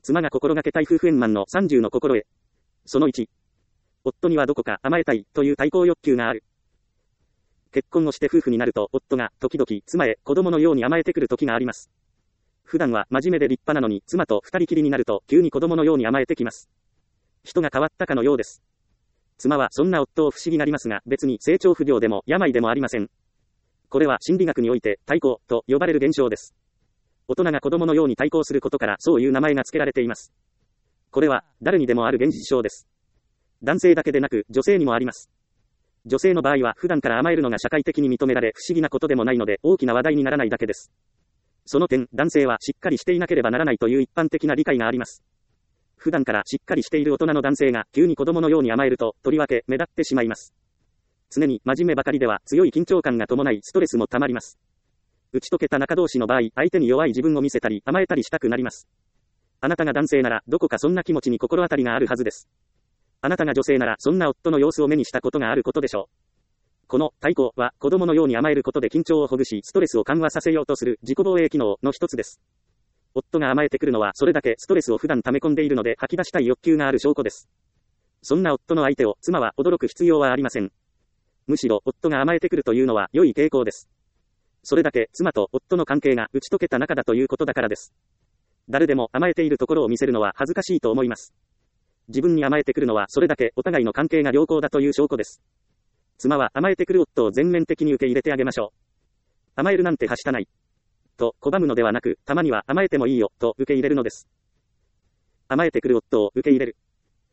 妻が心がけたい夫婦円満の30の心得。その1。夫にはどこか甘えたいという対抗欲求がある。結婚をして夫婦になると、夫が時々妻へ子供のように甘えてくる時があります。普段は真面目で立派なのに、妻と二人きりになると急に子供のように甘えてきます。人が変わったかのようです。妻はそんな夫を不思議がりますが、別に成長不良でも病でもありません。これは心理学において対抗と呼ばれる現象です。大人が子供のように対抗することからそういう名前が付けられています。これは誰にでもある現実症です。男性だけでなく女性にもあります。女性の場合は普段から甘えるのが社会的に認められ不思議なことでもないので大きな話題にならないだけです。その点、男性はしっかりしていなければならないという一般的な理解があります。普段からしっかりしている大人の男性が急に子供のように甘えると、とりわけ目立ってしまいます。常に真面目ばかりでは強い緊張感が伴いストレスもたまります。打ち解けた仲同士の場合、相手に弱い自分を見せたり甘えたりしたくなります。あなたが男性ならどこかそんな気持ちに心当たりがあるはずです。あなたが女性ならそんな夫の様子を目にしたことがあることでしょう。この対抗は子供のように甘えることで緊張をほぐしストレスを緩和させようとする自己防衛機能の一つです。夫が甘えてくるのはそれだけストレスを普段溜め込んでいるので吐き出したい欲求がある証拠です。そんな夫の相手を妻は驚く必要はありません。むしろ夫が甘えてくるというのは良い傾向です。それだけ妻と夫の関係が打ち解けた仲だということだからです。誰でも甘えているところを見せるのは恥ずかしいと思います。自分に甘えてくるのはそれだけお互いの関係が良好だという証拠です。妻は甘えてくる夫を全面的に受け入れてあげましょう。甘えるなんてはしたない。と拒むのではなく、たまには甘えてもいいよと受け入れるのです。甘えてくる夫を受け入れる。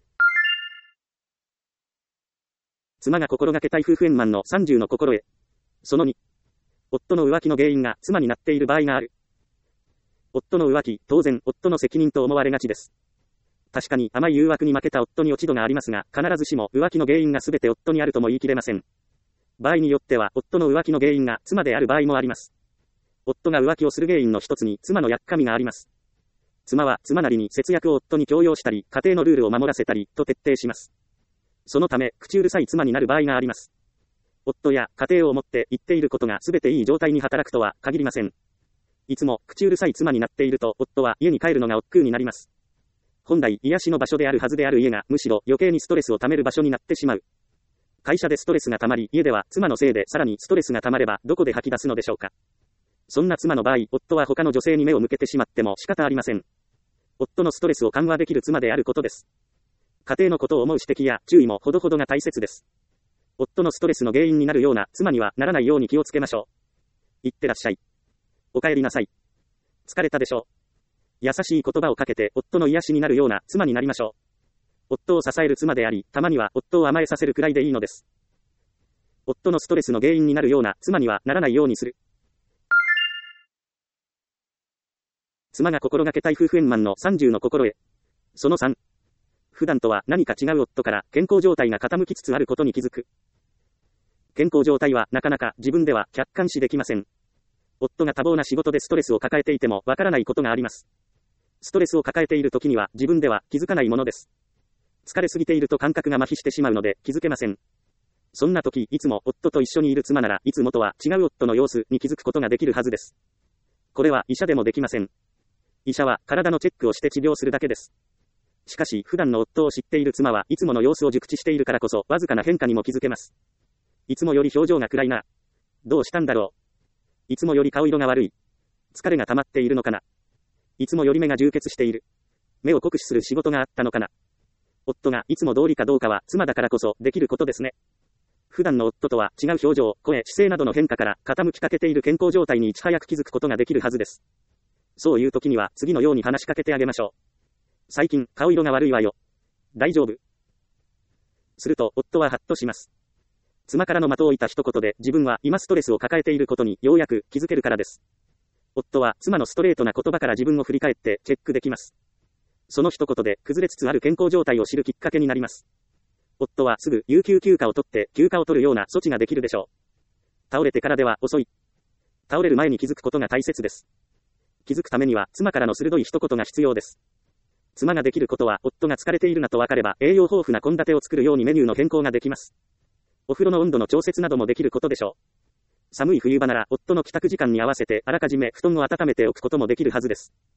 妻が心がけたい夫婦円満の30の心得。その2。夫の浮気の原因が妻になっている場合がある。夫の浮気、当然夫の責任と思われがちです。確かに甘い誘惑に負けた夫に落ち度がありますが、必ずしも浮気の原因が全て夫にあるとも言い切れません。場合によっては夫の浮気の原因が妻である場合もあります。夫が浮気をする原因の一つに妻のやっかみがあります。妻は妻なりに節約を夫に強要したり、家庭のルールを守らせたりと徹底します。そのため、口うるさい妻になる場合があります。夫や家庭をもって言っていることが全ていい状態に働くとは限りません。いつも口うるさい妻になっていると、夫は家に帰るのが億劫になります。本来癒しの場所であるはずである家が、むしろ余計にストレスを溜める場所になってしまう。会社でストレスが溜まり、家では妻のせいでさらにストレスが溜まれば、どこで吐き出すのでしょうか。そんな妻の場合、夫は他の女性に目を向けてしまっても仕方ありません。夫のストレスを緩和できる妻であることです。家庭のことを思う指摘や注意もほどほどが大切です。夫のストレスの原因になるような妻にはならないように気をつけましょう。いってらっしゃい。お帰りなさい。疲れたでしょう。優しい言葉をかけて夫の癒しになるような妻になりましょう。夫を支える妻であり、たまには夫を甘えさせるくらいでいいのです。夫のストレスの原因になるような妻にはならないようにする。妻が心がけたい夫婦円満の30の心得。その3。普段とは何か違う夫から健康状態が傾きつつあることに気づく。健康状態はなかなか自分では客観視できません。夫が多忙な仕事でストレスを抱えていてもわからないことがあります。ストレスを抱えている時には自分では気づかないものです。疲れすぎていると感覚が麻痺してしまうので気づけません。そんな時、いつも夫と一緒にいる妻ならいつもとは違う夫の様子に気づくことができるはずです。これは医者でもできません。医者は体のチェックをして治療するだけです。しかし普段の夫を知っている妻はいつもの様子を熟知しているからこそわずかな変化にも気づけます。いつもより表情が暗いな。どうしたんだろう。いつもより顔色が悪い。疲れが溜まっているのかな。いつもより目が充血している。目を酷使する仕事があったのかな。夫がいつも通りかどうかは妻だからこそできることですね。普段の夫とは違う表情、声、姿勢などの変化から傾きかけている健康状態にいち早く気づくことができるはずです。そういう時には次のように話しかけてあげましょう。最近顔色が悪いわよ。大丈夫。すると夫はハッとします。妻からの的を置いた一言で自分は今ストレスを抱えていることにようやく気づけるからです。夫は妻のストレートな言葉から自分を振り返ってチェックできます。その一言で崩れつつある健康状態を知るきっかけになります。夫はすぐ有給休暇を取って休暇を取るような措置ができるでしょう。倒れてからでは遅い。倒れる前に気づくことが大切です。気づくためには妻からの鋭い一言が必要です。妻ができることは夫が疲れているなと分かれば栄養豊富な献立を作るようにメニューの変更ができます。お風呂の温度の調節などもできることでしょう。寒い冬場なら夫の帰宅時間に合わせてあらかじめ布団を温めておくこともできるはずです。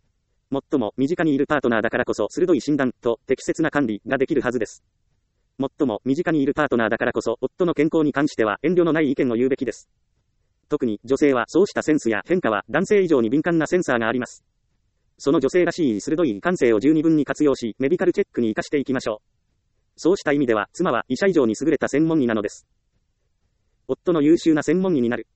最も身近にいるパートナーだからこそ鋭い診断と適切な管理ができるはずです。最も身近にいるパートナーだからこそ夫の健康に関しては遠慮のない意見を言うべきです。特に女性はそうしたセンスや変化は男性以上に敏感なセンサーがあります。その女性らしい鋭い感性を十二分に活用し、メディカルチェックに活かしていきましょう。そうした意味では、妻は医者以上に優れた専門医なのです。夫の優秀な専門医になる。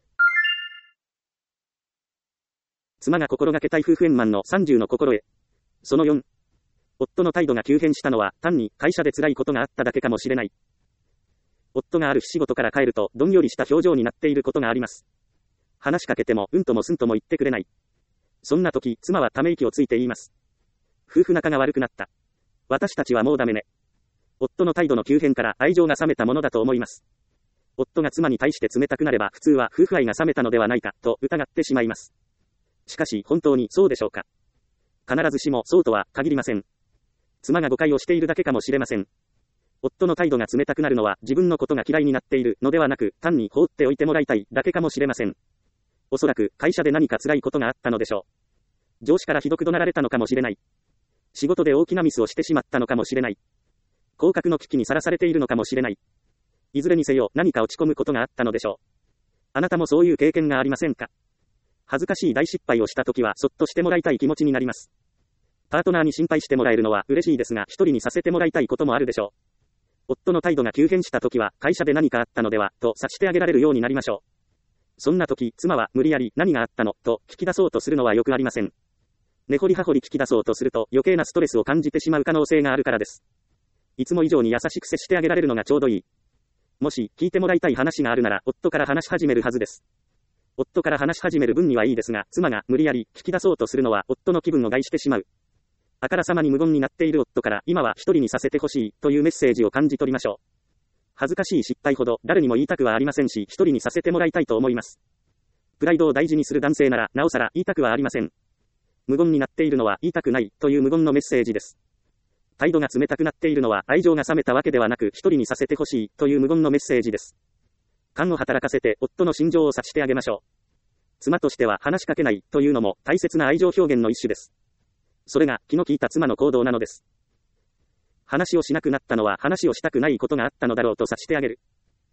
妻が心がけたい夫婦円満の30の心得。その4。夫の態度が急変したのは、単に会社で辛いことがあっただけかもしれない。夫がある日仕事から帰ると、どんよりした表情になっていることがあります。話しかけても、うんともすんとも言ってくれない。そんな時、妻はため息をついて言います。夫婦仲が悪くなった。私たちはもうダメね。夫の態度の急変から愛情が冷めたものだと思います。夫が妻に対して冷たくなれば普通は夫婦愛が冷めたのではないかと疑ってしまいます。しかし本当にそうでしょうか。必ずしもそうとは限りません。妻が誤解をしているだけかもしれません。夫の態度が冷たくなるのは自分のことが嫌いになっているのではなく単に放っておいてもらいたいだけかもしれません。おそらく会社で何か辛いことがあったのでしょう。上司からひどく怒鳴られたのかもしれない。仕事で大きなミスをしてしまったのかもしれない。降格の危機にさらされているのかもしれない。いずれにせよ何か落ち込むことがあったのでしょう。あなたもそういう経験がありませんか？恥ずかしい大失敗をしたときはそっとしてもらいたい気持ちになります。パートナーに心配してもらえるのは嬉しいですが、一人にさせてもらいたいこともあるでしょう。夫の態度が急変したときは会社で何かあったのではと察してあげられるようになりましょう。そんな時、妻は無理やり何があったのと聞き出そうとするのはよくありません。根掘り葉掘り聞き出そうとすると余計なストレスを感じてしまう可能性があるからです。いつも以上に優しく接してあげられるのがちょうどいい。もし聞いてもらいたい話があるなら夫から話し始めるはずです。夫から話し始める分にはいいですが、妻が無理やり聞き出そうとするのは夫の気分を害してしまう。あからさまに無言になっている夫から今は一人にさせてほしいというメッセージを感じ取りましょう。恥ずかしい失敗ほど誰にも言いたくはありませんし、一人にさせてもらいたいと思います。プライドを大事にする男性ならなおさら言いたくはありません。無言になっているのは言いたくないという無言のメッセージです。態度が冷たくなっているのは愛情が冷めたわけではなく一人にさせてほしいという無言のメッセージです。勘を働かせて夫の心情を察してあげましょう。妻としては話しかけないというのも大切な愛情表現の一種です。それが気の利いた妻の行動なのです。話をしなくなったのは話をしたくないことがあったのだろうと察してあげる。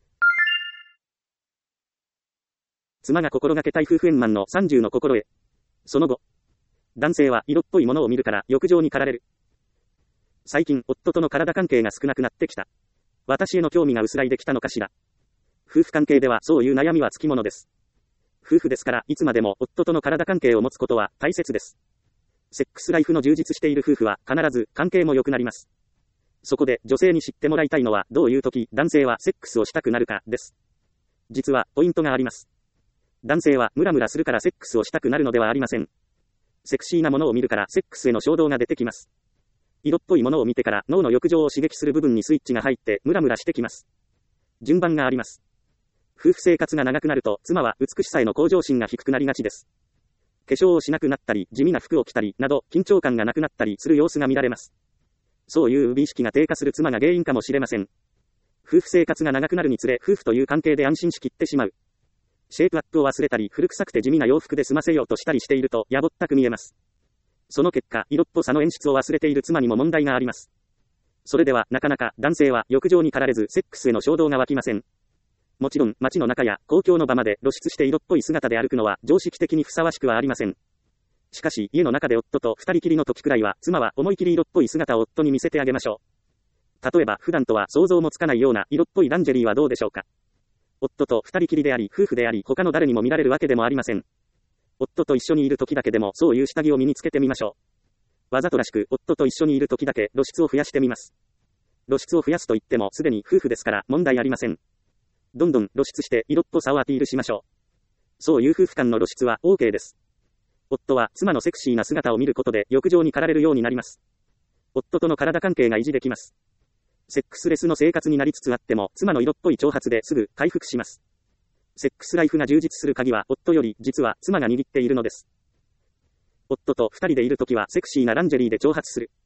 妻が心がけたい夫婦円満の30の心得。その後、男性は色っぽいものを見るから欲情に駆られる。最近夫との体関係が少なくなってきた。私への興味が薄らいできたのかしら。夫婦関係ではそういう悩みはつきものです。夫婦ですからいつまでも夫との体関係を持つことは大切です。セックスライフの充実している夫婦は必ず関係も良くなります。そこで女性に知ってもらいたいのはどういう時男性はセックスをしたくなるかです。実はポイントがあります。男性はムラムラするからセックスをしたくなるのではありません。セクシーなものを見るからセックスへの衝動が出てきます。色っぽいものを見てから脳の欲情を刺激する部分にスイッチが入ってムラムラしてきます。順番があります。夫婦生活が長くなると妻は美しさへの向上心が低くなりがちです。化粧をしなくなったり地味な服を着たりなど緊張感がなくなったりする様子が見られます。そういう美意識が低下する妻が原因かもしれません。夫婦生活が長くなるにつれ夫婦という関係で安心しきってしまう。シェイプアップを忘れたり古臭くて地味な洋服で済ませようとしたりしているとやぼったく見えます。その結果色っぽさの演出を忘れている妻にも問題があります。それではなかなか男性は欲情に駆られずセックスへの衝動が湧きません。もちろん街の中や公共の場まで露出して色っぽい姿で歩くのは常識的にふさわしくはありません。しかし家の中で夫と二人きりの時くらいは妻は思い切り色っぽい姿を夫に見せてあげましょう。例えば普段とは想像もつかないような色っぽいランジェリーはどうでしょうか。夫と二人きりであり夫婦であり他の誰にも見られるわけでもありません。夫と一緒にいる時だけでもそういう下着を身につけてみましょう。わざとらしく夫と一緒にいる時だけ露出を増やしてみます。露出を増やすと言ってもすでに夫婦ですから問題ありません。どんどん露出して色っぽさをアピールしましょう。そういう夫婦間の露出は OK です。夫は妻のセクシーな姿を見ることで欲情に駆られるようになります。夫との体関係が維持できます。セックスレスの生活になりつつあっても妻の色っぽい挑発ですぐ回復します。セックスライフが充実する鍵は夫より実は妻が握っているのです。夫と二人でいるときはセクシーなランジェリーで挑発する。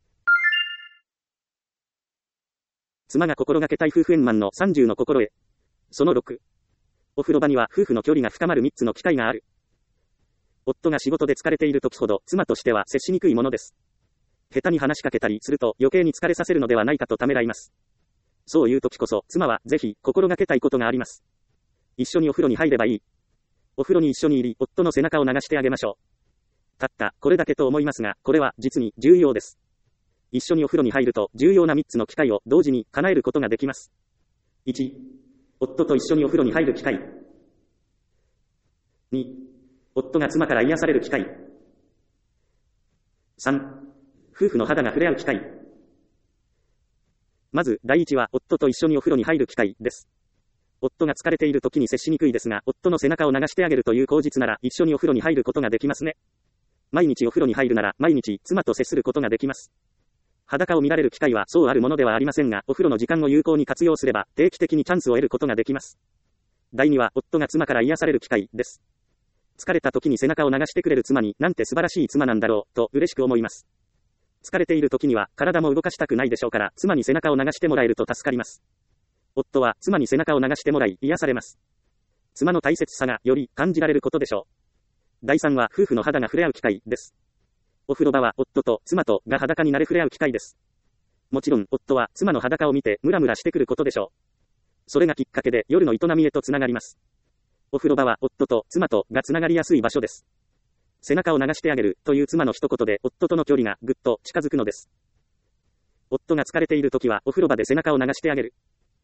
妻が心がけたい夫婦円満の30の心得。その6。お風呂場には夫婦の距離が深まる3つの機会がある。 夫が仕事で疲れている時ほど、妻としては接しにくいものです。下手に話しかけたりすると余計に疲れさせるのではないかとためらいます。そういう時こそ、妻はぜひ心がけたいことがあります。一緒にお風呂に入ればいい。お風呂に一緒に入り、夫の背中を流してあげましょう。たったこれだけと思いますが、これは実に重要です。一緒にお風呂に入ると、重要な3つの機会を同時に叶えることができます。1、夫と一緒にお風呂に入る機会。2、夫が妻から癒される機会。3、夫婦の肌が触れ合う機会。まず、第一は、夫と一緒にお風呂に入る機会です。夫が疲れている時に接しにくいですが、夫の背中を流してあげるという口実なら、一緒にお風呂に入ることができますね。毎日お風呂に入るなら、毎日、妻と接することができます。裸を見られる機会はそうあるものではありませんが、お風呂の時間を有効に活用すれば、定期的にチャンスを得ることができます。第2は、夫が妻から癒される機会です。疲れた時に背中を流してくれる妻に、なんて素晴らしい妻なんだろう、と嬉しく思います。疲れている時には、体も動かしたくないでしょうから、妻に背中を流してもらえると助かります。夫は、妻に背中を流してもらい、癒されます。妻の大切さが、より感じられることでしょう。第3は、夫婦の肌が触れ合う機会です。お風呂場は、夫と妻とが裸になれ触れ合う機会です。もちろん、夫は、妻の裸を見て、ムラムラしてくることでしょう。それがきっかけで、夜の営みへとつながります。お風呂場は、夫と妻とがつながりやすい場所です。背中を流してあげる、という妻の一言で、夫との距離がぐっと近づくのです。夫が疲れているときは、お風呂場で背中を流してあげる。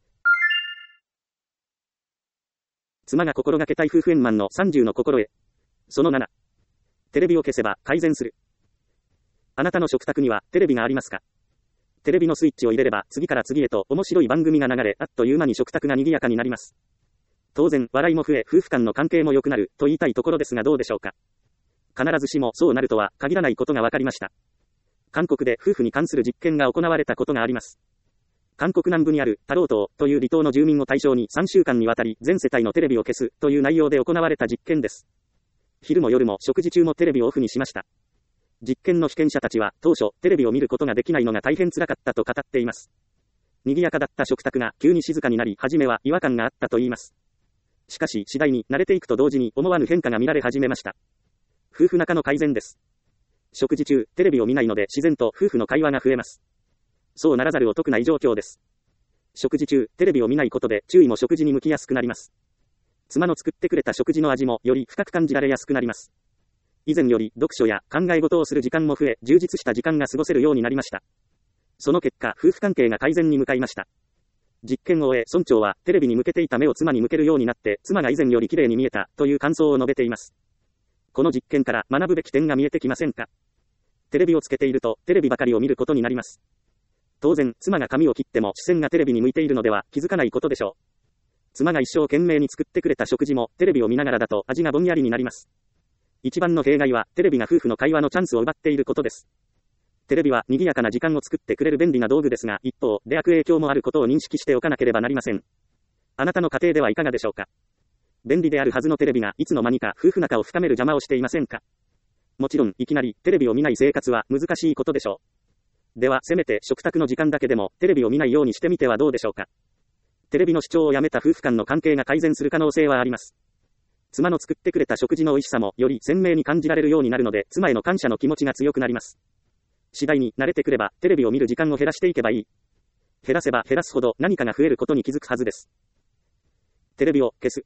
妻が心がけたい夫婦円満の30の心得。その7。テレビを消せば改善する。あなたの食卓にはテレビがありますか？テレビのスイッチを入れれば次から次へと面白い番組が流れ、あっという間に食卓が賑やかになります。当然、笑いも増え、夫婦間の関係も良くなる、と言いたいところですがどうでしょうか。必ずしもそうなるとは限らないことが分かりました。韓国で夫婦に関する実験が行われたことがあります。韓国南部にあるタロー島という離島の住民を対象に3週間にわたり全世帯のテレビを消すという内容で行われた実験です。昼も夜も食事中もテレビをオフにしました。実験の被験者たちは当初テレビを見ることができないのが大変辛かったと語っています。賑やかだった食卓が急に静かになり、初めは違和感があったと言います。しかし次第に慣れていくと同時に思わぬ変化が見られ始めました。夫婦仲の改善です。食事中、テレビを見ないので自然と夫婦の会話が増えます。そうならざるを得ない状況です。食事中、テレビを見ないことで注意も食事に向きやすくなります。妻の作ってくれた食事の味もより深く感じられやすくなります。以前より読書や考え事をする時間も増え、充実した時間が過ごせるようになりました。その結果、夫婦関係が改善に向かいました。実験を終え、村長はテレビに向けていた目を妻に向けるようになって、妻が以前より綺麗に見えたという感想を述べています。この実験から学ぶべき点が見えてきませんか？テレビをつけていると、テレビばかりを見ることになります。当然、妻が髪を切っても視線がテレビに向いているのでは気づかないことでしょう。妻が一生懸命に作ってくれた食事もテレビを見ながらだと味がぼんやりになります。一番の弊害はテレビが夫婦の会話のチャンスを奪っていることです。テレビは賑やかな時間を作ってくれる便利な道具ですが、一方で悪影響もあることを認識しておかなければなりません。あなたの家庭ではいかがでしょうか？便利であるはずのテレビがいつの間にか夫婦仲を深める邪魔をしていませんか？もちろんいきなりテレビを見ない生活は難しいことでしょう。ではせめて食卓の時間だけでもテレビを見ないようにしてみてはどうでしょうか。テレビの視聴をやめた夫婦間の関係が改善する可能性はあります。妻の作ってくれた食事の美味しさもより鮮明に感じられるようになるので、妻への感謝の気持ちが強くなります。次第に慣れてくればテレビを見る時間を減らしていけばいい。減らせば減らすほど何かが増えることに気づくはずです。テレビを消す。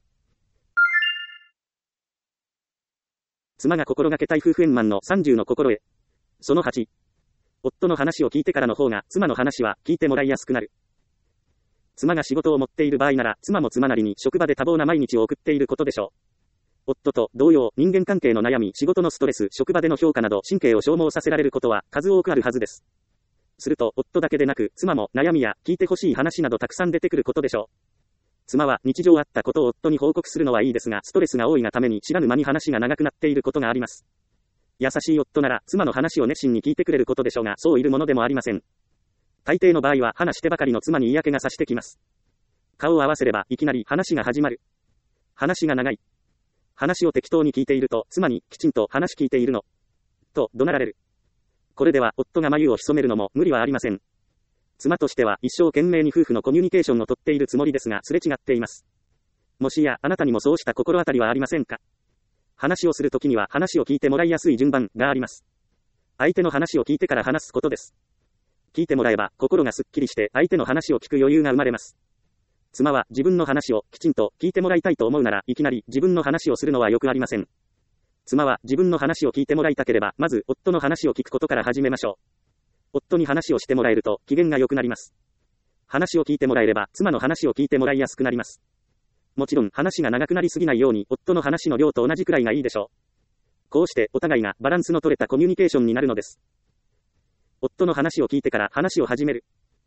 妻が心がけたい夫婦円満の30の心得。その8。夫の話を聞いてからの方が妻の話は聞いてもらいやすくなる。妻が仕事を持っている場合なら、妻も妻なりに職場で多忙な毎日を送っていることでしょう。夫と同様、人間関係の悩み、仕事のストレス、職場での評価など神経を消耗させられることは数多くあるはずです。すると、夫だけでなく、妻も悩みや聞いてほしい話などたくさん出てくることでしょう。妻は日常あったことを夫に報告するのはいいですが、ストレスが多いがために知らぬ間に話が長くなっていることがあります。優しい夫なら、妻の話を熱心に聞いてくれることでしょうが、そういるものでもありません。大抵の場合は話してばかりの妻に嫌気がさしてきます。顔を合わせればいきなり話が始まる。話が長い。話を適当に聞いていると妻にきちんと話聞いているのと怒鳴られる。これでは夫が眉を潜めるのも無理はありません。妻としては一生懸命に夫婦のコミュニケーションをとっているつもりですがすれ違っています。もしやあなたにもそうした心当たりはありませんか？ 話をするときには話を聞いてもらいやすい順番があります。相手の話を聞いてから話すことです。聞いてもらえば心がすっきりして相手の話を聞く余裕が生まれます。妻は自分の話をきちんと聞いてもらいたいと思うならいきなり自分の話をするのはよくありません。妻は自分の話を聞いてもらいたければまず夫の話を聞くことから始めましょう。夫に話をしてもらえると機嫌が良くなります。話を聞いてもらえれば妻の話を聞いてもらいやすくなります。もちろん話が長くなりすぎないように夫の話の量と同じくらいがいいでしょう。こうしてお互いがバランスの取れたコミュニケーションになるのです。夫の話を聞いてから話を始める。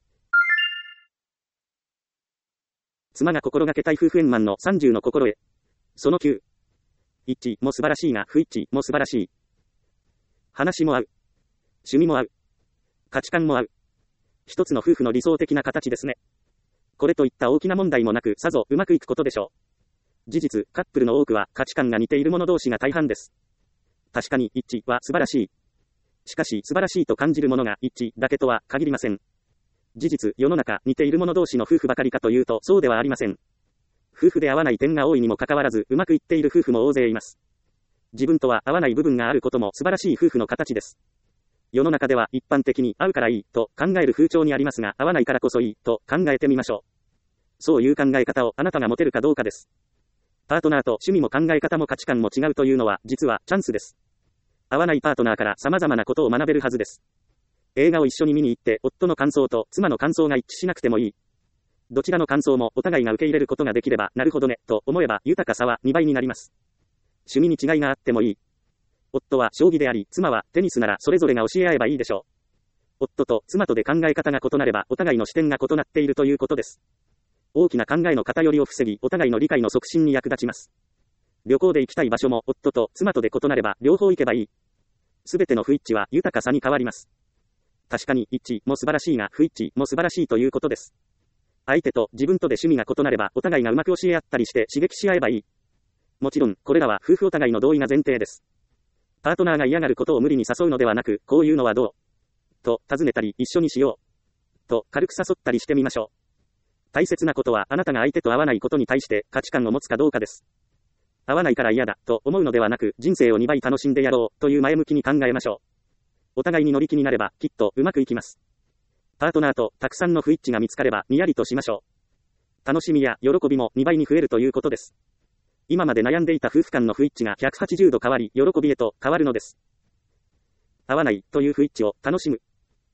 妻が心がけたい夫婦円満の30の心得。その9。一致も素晴らしいが不一致も素晴らしい。話も合う。趣味も合う。価値観も合う。一つの夫婦の理想的な形ですね。これといった大きな問題もなくさぞうまくいくことでしょう。事実、カップルの多くは価値観が似ている者同士が大半です。確かに一致は素晴らしい。しかし素晴らしいと感じるものが一致だけとは限りません。事実、世の中似ている者同士の夫婦ばかりかというとそうではありません。夫婦で合わない点が多いにもかかわらずうまくいっている夫婦も大勢います。自分とは合わない部分があることも素晴らしい夫婦の形です。世の中では一般的に合うからいいと考える風潮にありますが、合わないからこそいいと考えてみましょう。そういう考え方をあなたが持てるかどうかです。パートナーと趣味も考え方も価値観も違うというのは実はチャンスです。合わないパートナーから様々なことを学べるはずです。映画を一緒に見に行って夫の感想と妻の感想が一致しなくてもいい。どちらの感想もお互いが受け入れることができればなるほどねと思えば豊かさは2倍になります。趣味に違いがあってもいい。夫は将棋であり妻はテニスならそれぞれが教え合えばいいでしょう。夫と妻とで考え方が異なればお互いの視点が異なっているということです。大きな考えの偏りを防ぎお互いの理解の促進に役立ちます。旅行で行きたい場所も夫と妻とで異なれば両方行けばいい。すべての不一致は豊かさに変わります。確かに一致も素晴らしいが不一致も素晴らしいということです。相手と自分とで趣味が異なればお互いがうまく教え合ったりして刺激し合えばいい。もちろんこれらは夫婦お互いの同意が前提です。パートナーが嫌がることを無理に誘うのではなく、こういうのはどうと尋ねたり一緒にしようと軽く誘ったりしてみましょう。大切なことはあなたが相手と合わないことに対して価値観を持つかどうかです。合わないから嫌だと思うのではなく、人生を2倍楽しんでやろうという前向きに考えましょう。お互いに乗り気になればきっとうまくいきます。パートナーとたくさんの不一致が見つかればにやりとしましょう。楽しみや喜びも2倍に増えるということです。今まで悩んでいた夫婦間の不一致が180度変わり喜びへと変わるのです。合わないという不一致を楽しむ。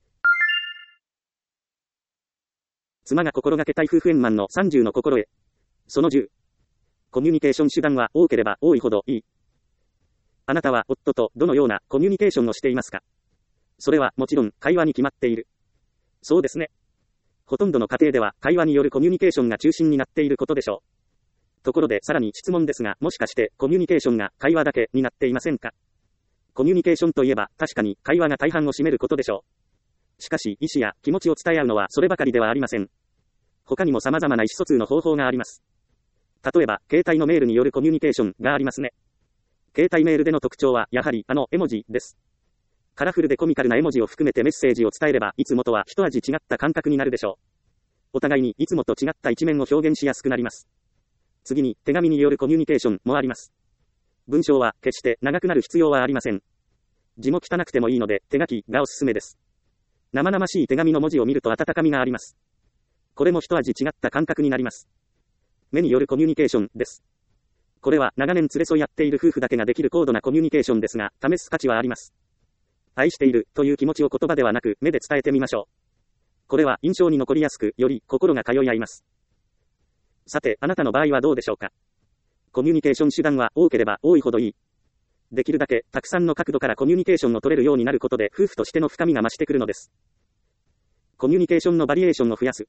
妻が心がけたい夫婦円満の30の心得。その10。コミュニケーション手段は多ければ多いほどいい。あなたは夫とどのようなコミュニケーションをしていますか？それはもちろん会話に決まっている。そうですね。ほとんどの家庭では会話によるコミュニケーションが中心になっていることでしょう。ところでさらに質問ですが、もしかしてコミュニケーションが会話だけになっていませんか？コミュニケーションといえば確かに会話が大半を占めることでしょう。しかし意思や気持ちを伝え合うのはそればかりではありません。他にも様々な意思疎通の方法があります。例えば携帯のメールによるコミュニケーションがありますね。携帯メールでの特徴はやはり絵文字です。カラフルでコミカルな絵文字を含めてメッセージを伝えればいつもとは一味違った感覚になるでしょう。お互いにいつもと違った一面を表現しやすくなります。次に手紙によるコミュニケーションもあります。文章は決して長くなる必要はありません。字も汚くてもいいので手書きがおすすめです。生々しい手紙の文字を見ると温かみがあります。これも一味違った感覚になります。目によるコミュニケーションです。これは長年連れ添いやっている夫婦だけができる高度なコミュニケーションですが、試す価値はあります。愛しているという気持ちを言葉ではなく目で伝えてみましょう。これは印象に残りやすく、より心が通い合います。さて、あなたの場合はどうでしょうか。コミュニケーション手段は多ければ多いほどいい。できるだけたくさんの角度からコミュニケーションを取れるようになることで夫婦としての深みが増してくるのです。コミュニケーションのバリエーションを増やす。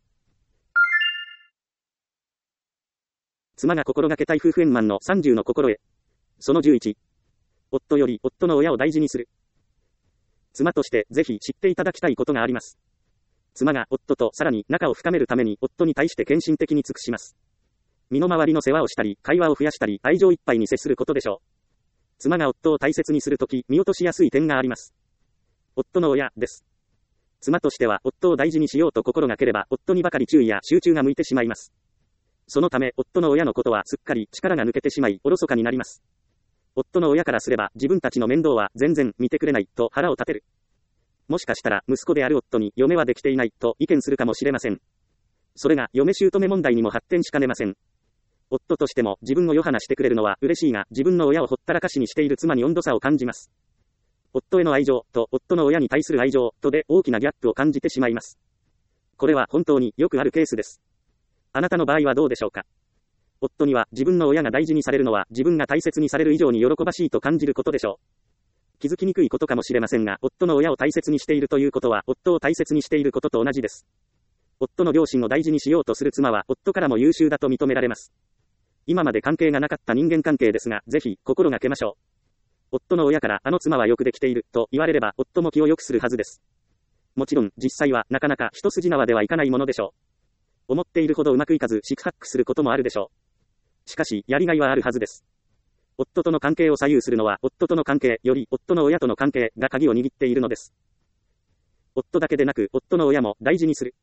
妻が心がけたい夫婦円満の30の心得。その11。夫より夫の親を大事にする。妻としてぜひ知っていただきたいことがあります。妻が夫とさらに仲を深めるために夫に対して献身的に尽くします。身の回りの世話をしたり、会話を増やしたり、愛情いっぱいに接することでしょう。妻が夫を大切にするとき、見落としやすい点があります。夫の親です。妻としては夫を大事にしようと心がければ、夫にばかり注意や集中が向いてしまいます。そのため、夫の親のことはすっかり力が抜けてしまい、おろそかになります。 夫の親からすれば自分たちの面倒は全然見てくれないと腹を立てる。もしかしたら息子である夫に嫁はできていないと意見するかもしれません。それが嫁姑問題にも発展しかねません。夫としても自分をよはなしてくれるのは嬉しいが、自分の親をほったらかしにしている妻に温度差を感じます。夫への愛情と夫の親に対する愛情とで大きなギャップを感じてしまいます。これは本当によくあるケースです。あなたの場合はどうでしょうか。夫には自分の親が大事にされるのは自分が大切にされる以上に喜ばしいと感じることでしょう。気づきにくいことかもしれませんが、夫の親を大切にしているということは夫を大切にしていることと同じです。夫の両親を大事にしようとする妻は夫からも優秀だと認められます。今まで関係がなかった人間関係ですが、ぜひ心がけましょう。夫の親からあの妻はよくできていると言われれば夫も気を良くするはずです。もちろん実際はなかなか一筋縄ではいかないものでしょう。思っているほどうまくいかず四苦八苦することもあるでしょう。しかしやりがいはあるはずです。夫との関係を左右するのは夫との関係より夫の親との関係が鍵を握っているのです。夫だけでなく夫の親も大事にする。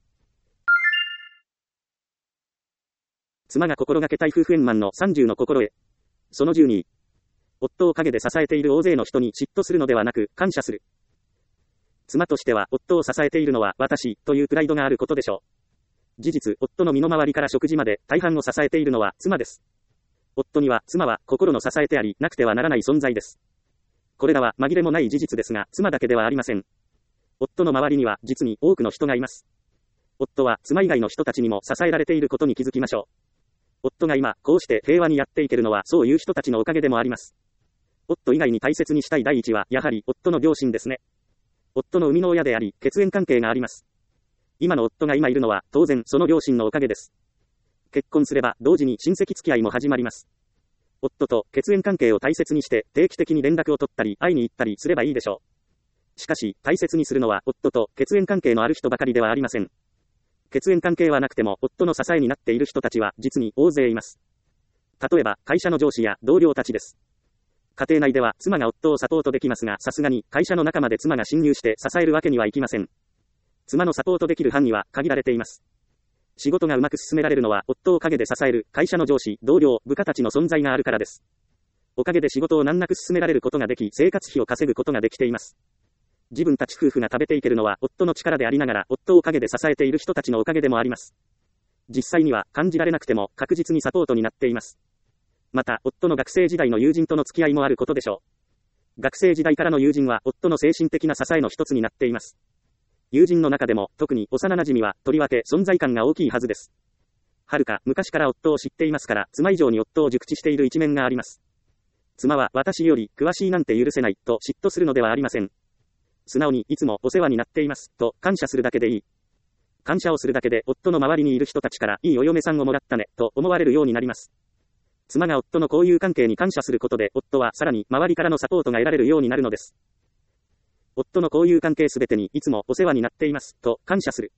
妻が心がけたい夫婦円満の30の心得。その12。夫を陰で支えている大勢の人に嫉妬するのではなく感謝する。妻としては夫を支えているのは私というプライドがあることでしょう。事実、夫の身の回りから食事まで大半を支えているのは妻です。夫には妻は心の支えてありなくてはならない存在です。これらは紛れもない事実ですが、妻だけではありません。夫の周りには実に多くの人がいます。夫は妻以外の人たちにも支えられていることに気づきましょう。夫が今、こうして平和にやっていけるのはそういう人たちのおかげでもあります。夫以外に大切にしたい第一は、やはり夫の両親ですね。夫の生みの親であり、血縁関係があります。今の夫が今いるのは、当然その両親のおかげです。結婚すれば、同時に親戚付き合いも始まります。夫と血縁関係を大切にして、定期的に連絡を取ったり、会いに行ったりすればいいでしょう。しかし、大切にするのは、夫と血縁関係のある人ばかりではありません。血縁関係はなくても、夫の支えになっている人たちは、実に大勢います。例えば、会社の上司や同僚たちです。家庭内では、妻が夫をサポートできますが、さすがに、会社の中まで妻が侵入して支えるわけにはいきません。妻のサポートできる範囲は、限られています。仕事がうまく進められるのは、夫を陰で支える、会社の上司、同僚、部下たちの存在があるからです。おかげで仕事を難なく進められることができ、生活費を稼ぐことができています。自分たち夫婦が食べていけるのは、夫の力でありながら、夫を陰で支えている人たちのおかげでもあります。実際には、感じられなくても、確実にサポートになっています。また、夫の学生時代の友人との付き合いもあることでしょう。学生時代からの友人は、夫の精神的な支えの一つになっています。友人の中でも、特に幼馴染は、とりわけ存在感が大きいはずです。はるか昔から夫を知っていますから、妻以上に夫を熟知している一面があります。妻は私より詳しいなんて許せないと嫉妬するのではありません。素直にいつもお世話になっていますと感謝するだけでいい。感謝をするだけで夫の周りにいる人たちからいいお嫁さんをもらったねと思われるようになります。妻が夫の交友関係に感謝することで夫はさらに周りからのサポートが得られるようになるのです。夫の交友関係すべてにいつもお世話になっていますと感謝する。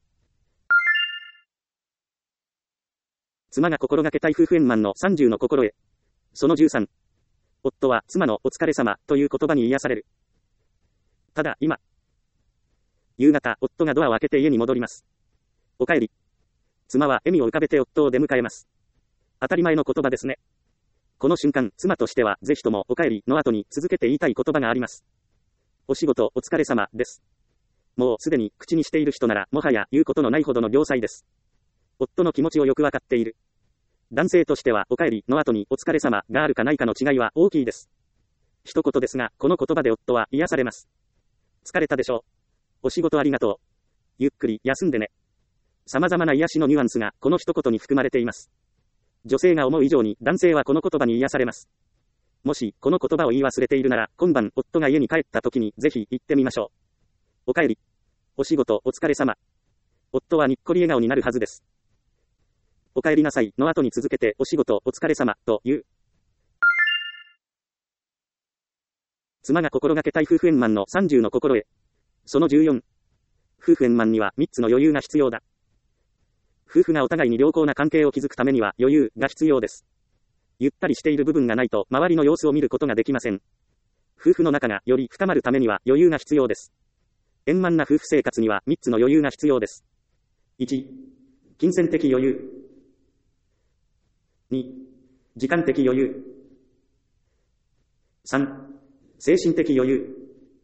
妻が心がけたい夫婦円満の30の心得。その13。夫は妻のお疲れ様という言葉に癒される。ただ今。夕方、夫がドアを開けて家に戻ります。お帰り。妻は笑みを浮かべて夫を出迎えます。当たり前の言葉ですね。この瞬間、妻としてはぜひともお帰りの後に続けて言いたい言葉があります。お仕事お疲れ様です。もうすでに口にしている人ならもはや言うことのないほどの業際です。夫の気持ちをよくわかっている。男性としてはお帰りの後にお疲れ様があるかないかの違いは大きいです。一言ですが、この言葉で夫は癒されます。疲れたでしょう。お仕事ありがとう。ゆっくり休んでね。様々な癒しのニュアンスがこの一言に含まれています。女性が思う以上に男性はこの言葉に癒されます。もしこの言葉を言い忘れているなら、今晩夫が家に帰った時にぜひ言ってみましょう。お帰り。お仕事お疲れ様。夫はにっこり笑顔になるはずです。お帰りなさいの後に続けてお仕事お疲れ様と言う。妻が心がけたい夫婦円満の30の心得。その14。夫婦円満には3つの余裕が必要だ。夫婦がお互いに良好な関係を築くためには余裕が必要です。ゆったりしている部分がないと周りの様子を見ることができません。夫婦の仲がより深まるためには余裕が必要です。円満な夫婦生活には3つの余裕が必要です。1、金銭的余裕。2、時間的余裕。 3、精神的余裕。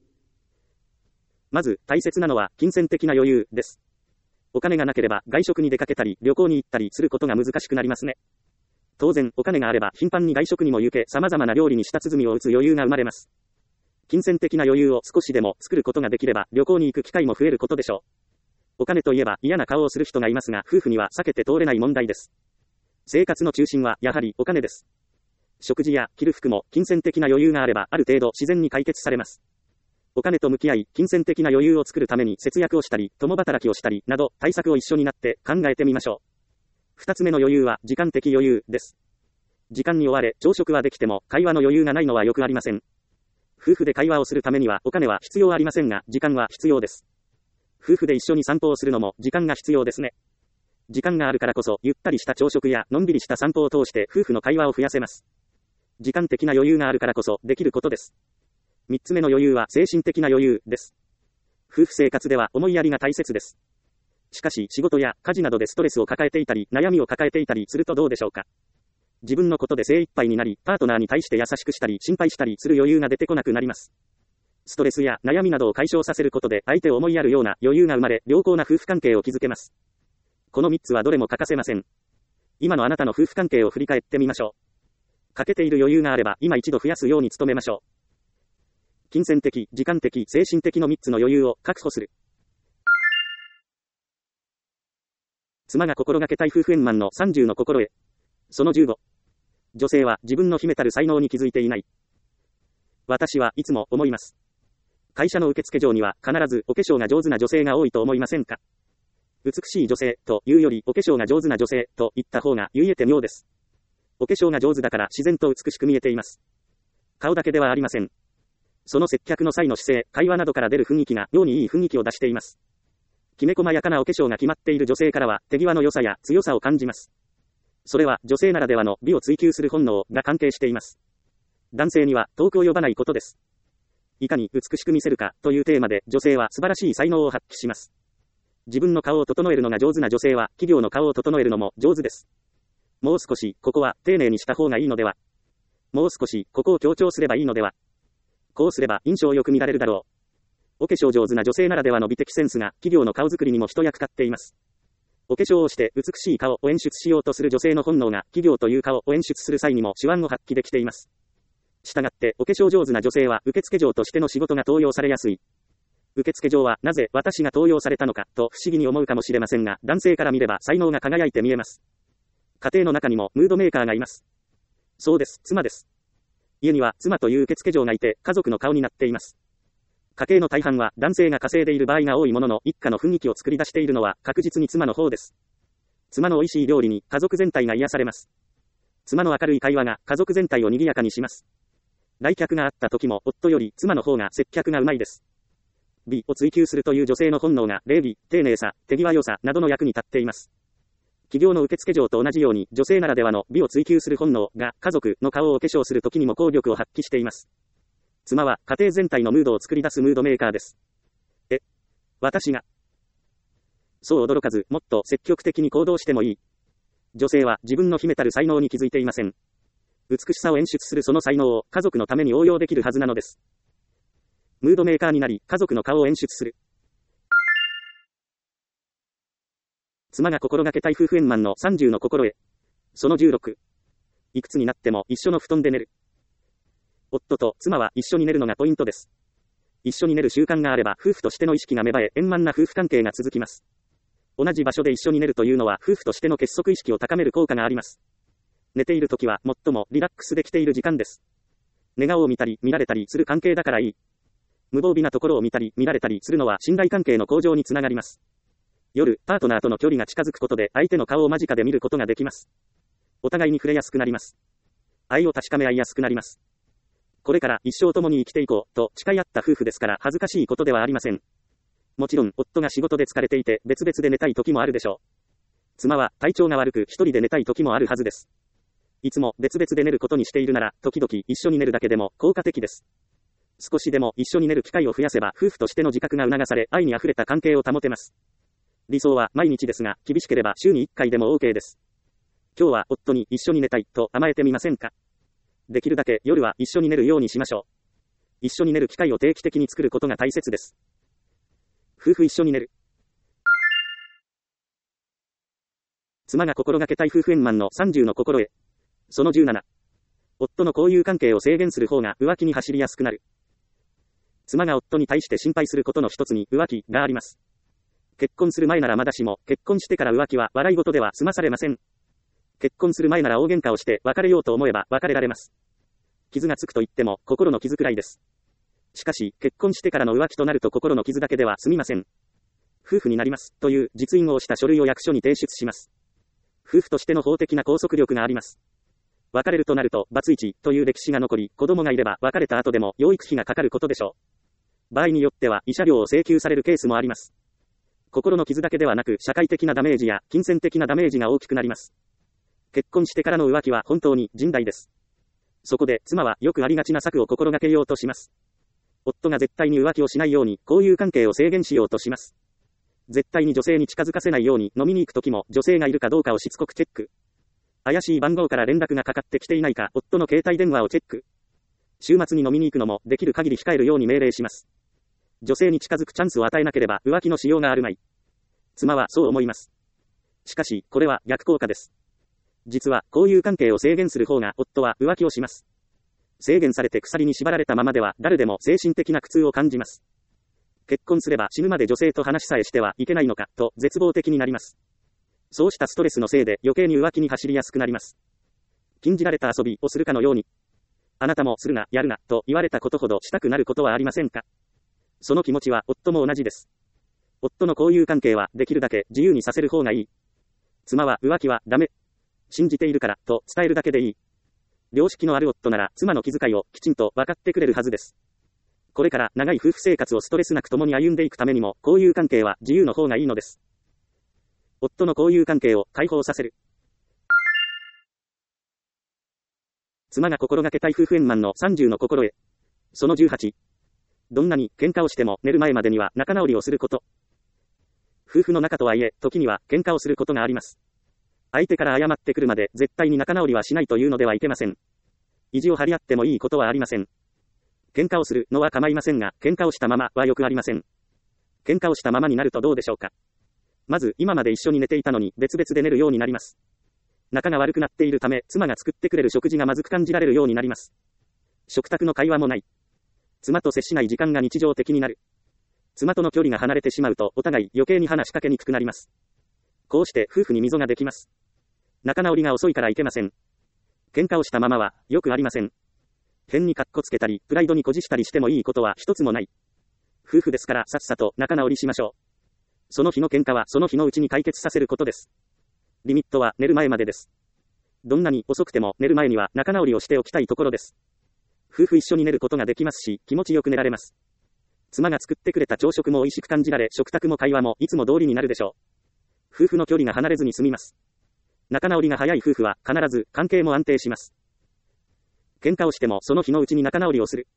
まず、大切なのは、金銭的な余裕です。お金がなければ、外食に出かけたり、旅行に行ったりすることが難しくなりますね。当然、お金があれば、頻繁に外食にも行け、様々な料理に舌鼓を打つ余裕が生まれます。金銭的な余裕を少しでも作ることができれば、旅行に行く機会も増えることでしょう。お金といえば、嫌な顔をする人がいますが、夫婦には避けて通れない問題です。生活の中心は、やはり、お金です。食事や着る服も、金銭的な余裕があれば、ある程度自然に解決されます。お金と向き合い、金銭的な余裕を作るために節約をしたり、共働きをしたり、など、対策を一緒になって考えてみましょう。二つ目の余裕は、時間的余裕です。時間に追われ、朝食はできても、会話の余裕がないのはよくありません。夫婦で会話をするためには、お金は必要ありませんが、時間は必要です。夫婦で一緒に散歩をするのも、時間が必要ですね。時間があるからこそ、ゆったりした朝食や、のんびりした散歩を通して、夫婦の会話を増やせます。時間的な余裕があるからこそ、できることです。三つ目の余裕は、精神的な余裕です。夫婦生活では、思いやりが大切です。しかし、仕事や家事などでストレスを抱えていたり、悩みを抱えていたりするとどうでしょうか。自分のことで精一杯になり、パートナーに対して優しくしたり、心配したりする余裕が出てこなくなります。ストレスや悩みなどを解消させることで、相手を思いやるような余裕が生まれ、良好な夫婦関係を築けます。この三つはどれも欠かせません。今のあなたの夫婦関係を振り返ってみましょう。欠けている余裕があれば、今一度増やすように努めましょう。金銭的、時間的、精神的の3つの余裕を確保する。妻が心がけたい夫婦円満の30の心得。その15。女性は自分の秘めたる才能に気づいていない。私はいつも思います。会社の受付嬢には必ずお化粧が上手な女性が多いと思いませんか？美しい女性というよりお化粧が上手な女性と言った方が言えて妙です。お化粧が上手だから自然と美しく見えています。顔だけではありません。その接客の際の姿勢、会話などから出る雰囲気が妙にいい雰囲気を出しています。きめ細やかなお化粧が決まっている女性からは手際の良さや強さを感じます。それは女性ならではの美を追求する本能が関係しています。男性には遠く及ばないことです。いかに美しく見せるかというテーマで女性は素晴らしい才能を発揮します。自分の顔を整えるのが上手な女性は企業の顔を整えるのも上手です。もう少しここは丁寧にした方がいいのでは。もう少しここを強調すればいいのでは。こうすれば印象よく見られるだろう。お化粧上手な女性ならではの美的センスが企業の顔作りにも一役買っています。お化粧をして美しい顔を演出しようとする女性の本能が企業という顔を演出する際にも手腕を発揮できています。したがってお化粧上手な女性は受付嬢としての仕事が登用されやすい。受付嬢はなぜ私が登用されたのかと不思議に思うかもしれませんが、男性から見れば才能が輝いて見えます。家庭の中にもムードメーカーがいます。そうです、妻です。家には妻という受付嬢がいて家族の顔になっています。家計の大半は男性が稼いでいる場合が多いものの、一家の雰囲気を作り出しているのは確実に妻の方です。妻の美味しい料理に家族全体が癒されます。妻の明るい会話が家族全体を賑やかにします。来客があった時も夫より妻の方が接客がうまいです。美を追求するという女性の本能が礼儀、丁寧さ、手際良さなどの役に立っています。企業の受付嬢と同じように女性ならではの美を追求する本能が家族の顔をお化粧する時にも効力を発揮しています。妻は家庭全体のムードを作り出すムードメーカーです。私が。そう驚かず、もっと積極的に行動してもいい。女性は自分の秘めたる才能に気づいていません。美しさを演出するその才能を家族のために応用できるはずなのです。ムードメーカーになり、家族の顔を演出する。妻が心がけたい夫婦円満の30の心得。その16。いくつになっても一緒の布団で寝る。夫と妻は一緒に寝るのがポイントです。一緒に寝る習慣があれば夫婦としての意識が芽生え、円満な夫婦関係が続きます。同じ場所で一緒に寝るというのは夫婦としての結束意識を高める効果があります。寝ている時は最もリラックスできている時間です。寝顔を見たり見られたりする関係だからいい。無防備なところを見たり見られたりするのは信頼関係の向上につながります。夜、パートナーとの距離が近づくことで相手の顔を間近で見ることができます。お互いに触れやすくなります。愛を確かめ合いやすくなります。これから一生共に生きていこうと誓い合った夫婦ですから恥ずかしいことではありません。もちろん夫が仕事で疲れていて別々で寝たい時もあるでしょう。妻は体調が悪く一人で寝たい時もあるはずです。いつも別々で寝ることにしているなら時々一緒に寝るだけでも効果的です。少しでも一緒に寝る機会を増やせば夫婦としての自覚が促され愛に溢れた関係を保てます。理想は毎日ですが厳しければ週に1回でも OK です。今日は夫に一緒に寝たいと甘えてみませんか？ できるだけ夜は一緒に寝るようにしましょう。一緒に寝る機会を定期的に作ることが大切です。夫婦一緒に寝る。妻が心がけたい夫婦円満の30の心得。その17。夫の交友関係を制限する方が浮気に走りやすくなる。妻が夫に対して心配することの一つに浮気があります。結婚する前ならまだしも、結婚してから浮気は笑い事では済まされません。結婚する前なら大喧嘩をして別れようと思えば別れられます。傷がつくと言っても心の傷くらいです。しかし、結婚してからの浮気となると心の傷だけでは済みません。夫婦になりますという実印を押した書類を役所に提出します。夫婦としての法的な拘束力があります。別れるとなると、バツイチという歴史が残り、子供がいれば別れた後でも養育費がかかることでしょう。場合によっては慰謝料を請求されるケースもあります。心の傷だけではなく、社会的なダメージや金銭的なダメージが大きくなります。結婚してからの浮気は本当に甚大です。そこで、妻はよくありがちな策を心がけようとします。夫が絶対に浮気をしないように、交友関係を制限しようとします。絶対に女性に近づかせないように、飲みに行くときも女性がいるかどうかをしつこくチェック。怪しい番号から連絡がかかってきていないか、夫の携帯電話をチェック。週末に飲みに行くのもできる限り控えるように命令します。女性に近づくチャンスを与えなければ浮気のしようがあるまい。妻はそう思います。しかし、これは逆効果です。実は、交友関係を制限する方が夫は浮気をします。制限されて鎖に縛られたままでは誰でも精神的な苦痛を感じます。結婚すれば死ぬまで女性と話さえしてはいけないのか、と絶望的になります。そうしたストレスのせいで余計に浮気に走りやすくなります。禁じられた遊びをするかのように、あなたもするな、やるな、と言われたことほどしたくなることはありませんか？その気持ちは夫も同じです。夫の交友関係はできるだけ自由にさせる方がいい。妻は浮気はダメ。信じているから、と伝えるだけでいい。良識のある夫なら妻の気遣いをきちんと分かってくれるはずです。これから長い夫婦生活をストレスなく共に歩んでいくためにも、交友関係は自由の方がいいのです。夫の交友関係を解放させる。妻が心がけたい夫婦円満の30の心得。その18。どんなに喧嘩をしても寝る前までには仲直りをすること。夫婦の仲とはいえ、時には喧嘩をすることがあります。相手から謝ってくるまで絶対に仲直りはしないというのではいけません。意地を張り合ってもいいことはありません。喧嘩をするのは構いませんが、喧嘩をしたままはよくありません。喧嘩をしたままになるとどうでしょうか。まず、今まで一緒に寝ていたのに別々で寝るようになります。仲が悪くなっているため、妻が作ってくれる食事がまずく感じられるようになります。食卓の会話もない。妻と接しない時間が日常的になる。妻との距離が離れてしまうと、お互い余計に話しかけにくくなります。こうして夫婦に溝ができます。仲直りが遅いからいけません。喧嘩をしたままは、よくありません。変にカッコつけたり、プライドに誇示したりしてもいいことは一つもない。夫婦ですからさっさと仲直りしましょう。その日の喧嘩はその日のうちに解決させることです。リミットは寝る前までです。どんなに遅くても寝る前には仲直りをしておきたいところです。夫婦一緒に寝ることができますし、気持ちよく寝られます。妻が作ってくれた朝食も美味しく感じられ、食卓も会話もいつも通りになるでしょう。夫婦の距離が離れずに済みます。仲直りが早い夫婦は必ず関係も安定します。喧嘩をしてもその日のうちに仲直りをする。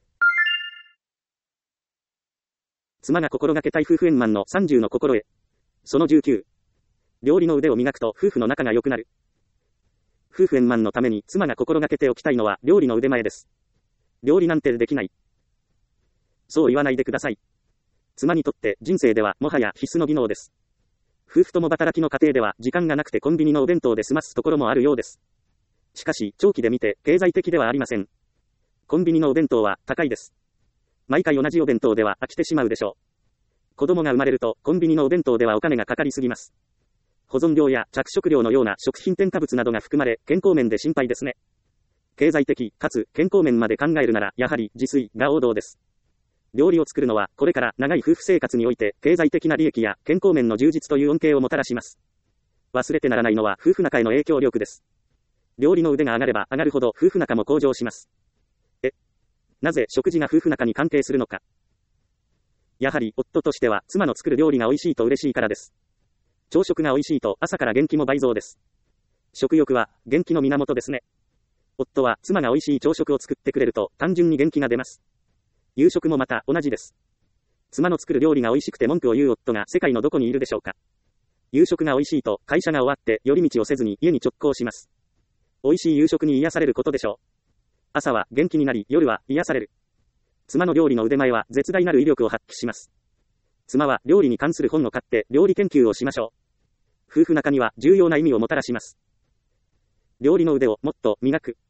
妻が心がけたい夫婦円満の30の心得。その19。料理の腕を磨くと夫婦の仲が良くなる。夫婦円満のために妻が心がけておきたいのは料理の腕前です。料理なんてできない。そう言わないでください。妻にとって人生ではもはや必須の技能です。夫婦とも働きの家庭では時間がなくてコンビニのお弁当で済ますところもあるようです。しかし、長期で見て経済的ではありません。コンビニのお弁当は高いです。毎回同じお弁当では飽きてしまうでしょう。子供が生まれるとコンビニのお弁当ではお金がかかりすぎます。保存料や着色料のような食品添加物などが含まれ、健康面で心配ですね。経済的かつ健康面まで考えるならやはり自炊が王道です。料理を作るのはこれから長い夫婦生活において経済的な利益や健康面の充実という恩恵をもたらします。忘れてならないのは夫婦仲への影響力です。料理の腕が上がれば上がるほど夫婦仲も向上します。なぜ食事が夫婦仲に関係するのか。やはり夫としては妻の作る料理が美味しいと嬉しいからです。朝食が美味しいと朝から元気も倍増です。食欲は元気の源ですね。夫は妻が美味しい朝食を作ってくれると単純に元気が出ます。夕食もまた同じです。妻の作る料理が美味しくて文句を言う夫が世界のどこにいるでしょうか。夕食が美味しいと会社が終わって寄り道をせずに家に直行します。美味しい夕食に癒されることでしょう。 朝は元気になり、夜は癒される。妻の料理の腕前は絶大なる威力を発揮します。妻は料理に関する本を買って料理研究をしましょう。夫婦仲には重要な意味をもたらします。料理の腕をもっと磨く。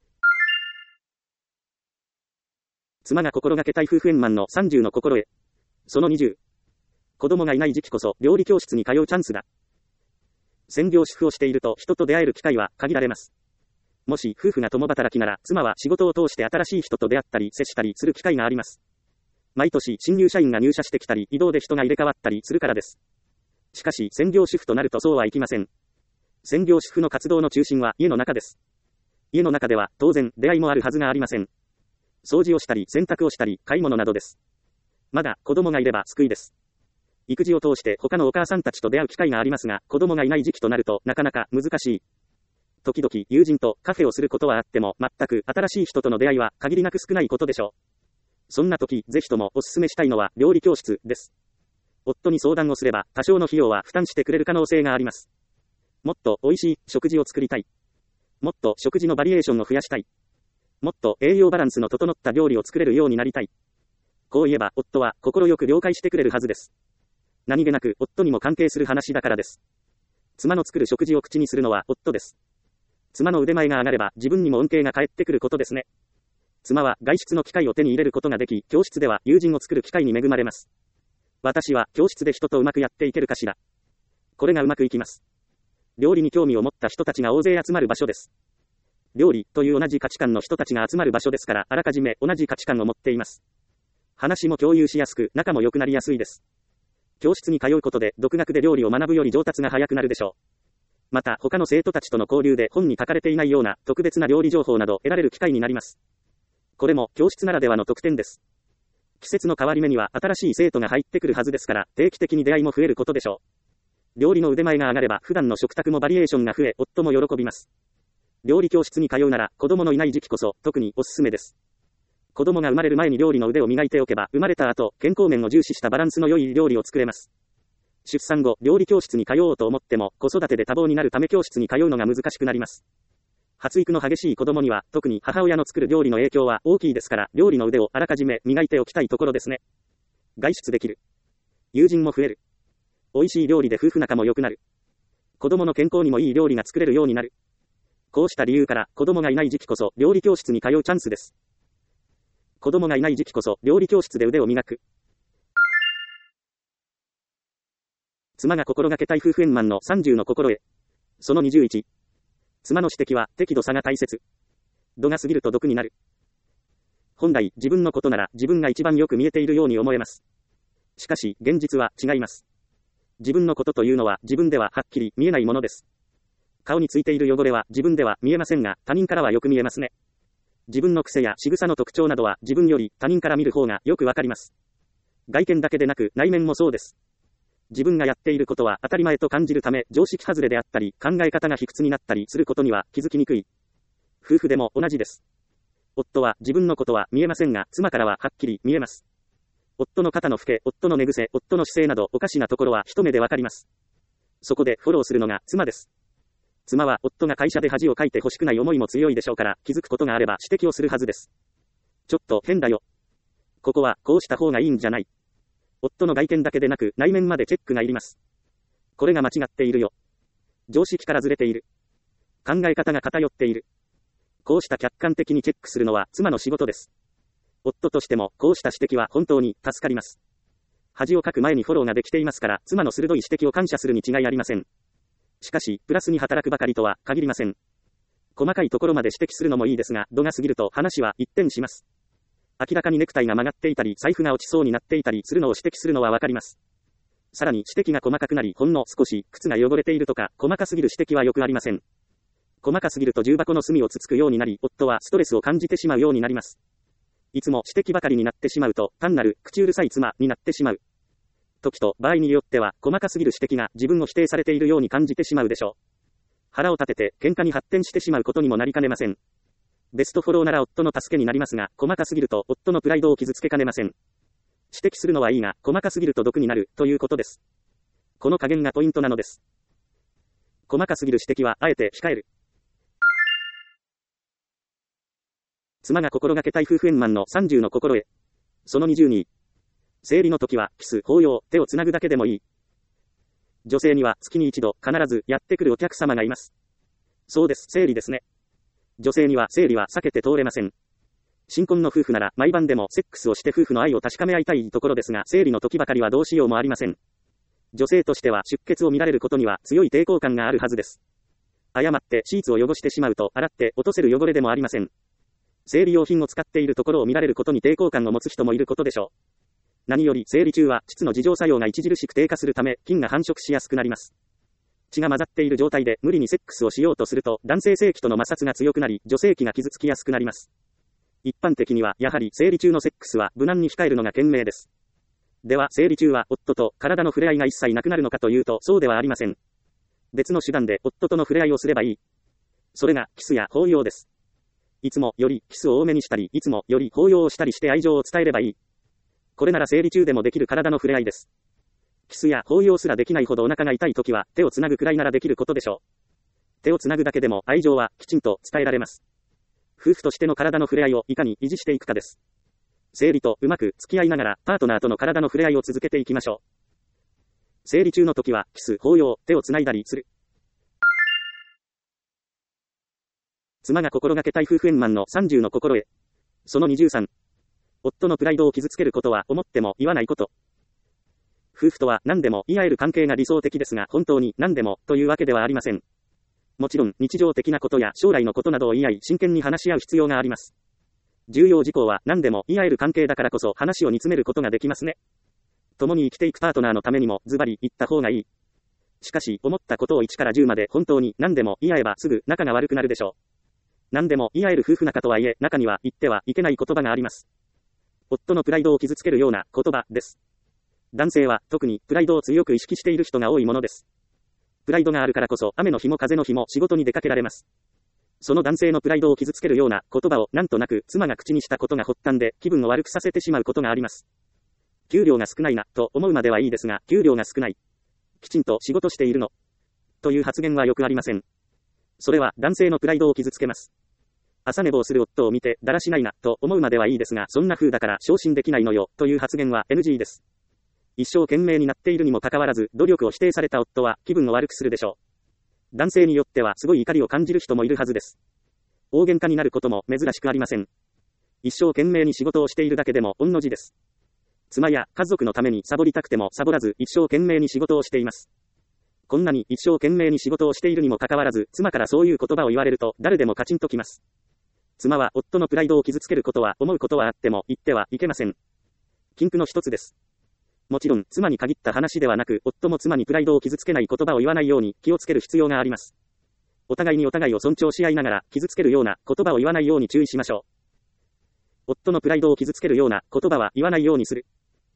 妻が心がけたい夫婦円満の30の心得。その20。子供がいない時期こそ料理教室に通うチャンスだ。専業主婦をしていると人と出会える機会は限られます。もし夫婦が共働きなら、妻は仕事を通して新しい人と出会ったり接したりする機会があります。毎年新入社員が入社してきたり、移動で人が入れ替わったりするからです。しかし専業主婦となるとそうはいきません。専業主婦の活動の中心は家の中です。家の中では当然出会いもあるはずがありません。掃除をしたり洗濯をしたり買い物などです。まだ子供がいれば救いです。育児を通して他のお母さんたちと出会う機会がありますが、子供がいない時期となるとなかなか難しい。時々友人とカフェをすることはあっても、全く新しい人との出会いは限りなく少ないことでしょう。そんな時、ぜひともお勧めしたいのは料理教室です。夫に相談をすれば多少の費用は負担してくれる可能性があります。もっと美味しい食事を作りたい。もっと食事のバリエーションを増やしたい。もっと栄養バランスの整った料理を作れるようになりたい。こう言えば夫は心よく了解してくれるはずです。何気なく夫にも関係する話だからです。妻の作る食事を口にするのは夫です。妻の腕前が上がれば自分にも恩恵が返ってくることですね。妻は外出の機会を手に入れることができ、教室では友人を作る機会に恵まれます。私は教室で人とうまくやっていけるかしら。これがうまくいきます。料理に興味を持った人たちが大勢集まる場所です。料理という同じ価値観の人たちが集まる場所ですから、あらかじめ同じ価値観を持っています。話も共有しやすく、仲も良くなりやすいです。教室に通うことで独学で料理を学ぶより上達が早くなるでしょう。また他の生徒たちとの交流で本に書かれていないような特別な料理情報など得られる機会になります。これも教室ならではの特典です。季節の変わり目には新しい生徒が入ってくるはずですから、定期的に出会いも増えることでしょう。料理の腕前が上がれば普段の食卓もバリエーションが増え、夫も喜びます。料理教室に通うなら子供のいない時期こそ特におすすめです。子供が生まれる前に料理の腕を磨いておけば、生まれた後健康面を重視したバランスの良い料理を作れます。出産後、料理教室に通おうと思っても、子育てで多忙になるため教室に通うのが難しくなります。発育の激しい子供には、特に母親の作る料理の影響は大きいですから、料理の腕をあらかじめ磨いておきたいところですね。外出できる。友人も増える。美味しい料理で夫婦仲も良くなる。子供の健康にもいい料理が作れるようになる。こうした理由から、子供がいない時期こそ料理教室に通うチャンスです。子供がいない時期こそ料理教室で腕を磨く。妻が心がけたい夫婦円満の30の心得。その21。妻の指摘は適度さが大切。度が過ぎると毒になる。本来自分のことなら自分が一番よく見えているように思えます。しかし現実は違います。自分のことというのは自分でははっきり見えないものです。顔についている汚れは自分では見えませんが、他人からはよく見えますね。自分の癖や仕草の特徴などは自分より他人から見る方がよくわかります。外見だけでなく内面もそうです。自分がやっていることは当たり前と感じるため、常識外れであったり、考え方が卑屈になったりすることには気づきにくい。夫婦でも同じです。夫は自分のことは見えませんが、妻からははっきり見えます。夫の肩の老け、夫の寝癖、夫の姿勢などおかしなところは一目でわかります。そこでフォローするのが妻です。妻は夫が会社で恥をかいて欲しくない思いも強いでしょうから、気づくことがあれば指摘をするはずです。ちょっと変だよ。ここはこうした方がいいんじゃない。夫の外見だけでなく内面までチェックがいります。これが間違っているよ。常識からずれている。考え方が偏っている。こうした客観的にチェックするのは妻の仕事です。夫としてもこうした指摘は本当に助かります。恥をかく前にフォローができていますから、妻の鋭い指摘を感謝するに違いありません。しかしプラスに働くばかりとは限りません。細かいところまで指摘するのもいいですが、度が過ぎると話は一転します。明らかにネクタイが曲がっていたり、財布が落ちそうになっていたりするのを指摘するのはわかります。さらに指摘が細かくなり、ほんの少し靴が汚れているとか、細かすぎる指摘はよくありません。細かすぎると重箱の隅をつつくようになり、夫はストレスを感じてしまうようになります。いつも指摘ばかりになってしまうと、単なる口うるさい妻になってしまう。時と場合によっては、細かすぎる指摘が自分を否定されているように感じてしまうでしょう。腹を立てて喧嘩に発展してしまうことにもなりかねません。ベストフォローなら夫の助けになりますが、細かすぎると夫のプライドを傷つけかねません。指摘するのはいいが、細かすぎると毒になる、ということです。この加減がポイントなのです。細かすぎる指摘は、あえて控える。 妻が心がけたい夫婦円満の30の心得。その22。生理の時は、キス、抱擁、手をつなぐだけでもいい。女性には月に一度、必ずやってくるお客様がいます。そうです、生理ですね。女性には生理は避けて通れません。新婚の夫婦なら毎晩でもセックスをして夫婦の愛を確かめ合いたいところですが、生理の時ばかりはどうしようもありません。女性としては出血を見られることには強い抵抗感があるはずです。誤ってシーツを汚してしまうと洗って落とせる汚れでもありません。生理用品を使っているところを見られることに抵抗感を持つ人もいることでしょう。何より生理中は膣の自浄作用が著しく低下するため菌が繁殖しやすくなります。血が混ざっている状態で無理にセックスをしようとすると男性性器との摩擦が強くなり女性器が傷つきやすくなります。一般的にはやはり生理中のセックスは無難に控えるのが賢明です。では生理中は夫と体の触れ合いが一切なくなるのかというとそうではありません。別の手段で夫との触れ合いをすればいい。それがキスや抱擁です。いつもよりキスを多めにしたり、いつもより抱擁をしたりして愛情を伝えればいい。これなら生理中でもできる体の触れ合いです。キスや抱擁すらできないほどお腹が痛い時は手をつなぐくらいならできることでしょう。手をつなぐだけでも愛情はきちんと伝えられます。夫婦としての体の触れ合いをいかに維持していくかです。生理とうまく付き合いながらパートナーとの体の触れ合いを続けていきましょう。生理中の時はキス、抱擁、手をつないだりする。妻が心がけたい夫婦円満の30の心得。その23。夫のプライドを傷つけることは思っても言わないこと。夫婦とは何でも言い合える関係が理想的ですが本当に何でもというわけではありません。もちろん日常的なことや将来のことなどを言い合い真剣に話し合う必要があります。重要事項は何でも言い合える関係だからこそ話を煮詰めることができますね。共に生きていくパートナーのためにもズバリ言った方がいい。しかし思ったことを1から10まで本当に何でも言い合えばすぐ仲が悪くなるでしょう。何でも言い合える夫婦仲とはいえ中には言ってはいけない言葉があります。夫のプライドを傷つけるような言葉です。男性は特にプライドを強く意識している人が多いものです。プライドがあるからこそ雨の日も風の日も仕事に出かけられます。その男性のプライドを傷つけるような言葉をなんとなく妻が口にしたことが発端で気分を悪くさせてしまうことがあります。給料が少ないなと思うまではいいですが、給料が少ない。きちんと仕事しているの。という発言はよくありません。それは男性のプライドを傷つけます。朝寝坊する夫を見てだらしないなと思うまではいいですが、そんな風だから昇進できないのよという発言は NG です。一生懸命になっているにもかかわらず努力を否定された夫は気分を悪くするでしょう。男性によってはすごい怒りを感じる人もいるはずです。大喧嘩になることも珍しくありません。一生懸命に仕事をしているだけでも御の字です。妻や家族のためにサボりたくてもサボらず一生懸命に仕事をしています。こんなに一生懸命に仕事をしているにもかかわらず妻からそういう言葉を言われると誰でもカチンときます。妻は夫のプライドを傷つけることは思うことはあっても言ってはいけません。禁句の一つです。もちろん妻に限った話ではなく夫も妻にプライドを傷つけない言葉を言わないように気をつける必要があります。お互いにお互いを尊重し合いながら傷つけるような言葉を言わないように注意しましょう。夫のプライドを傷つけるような言葉は言わないようにする。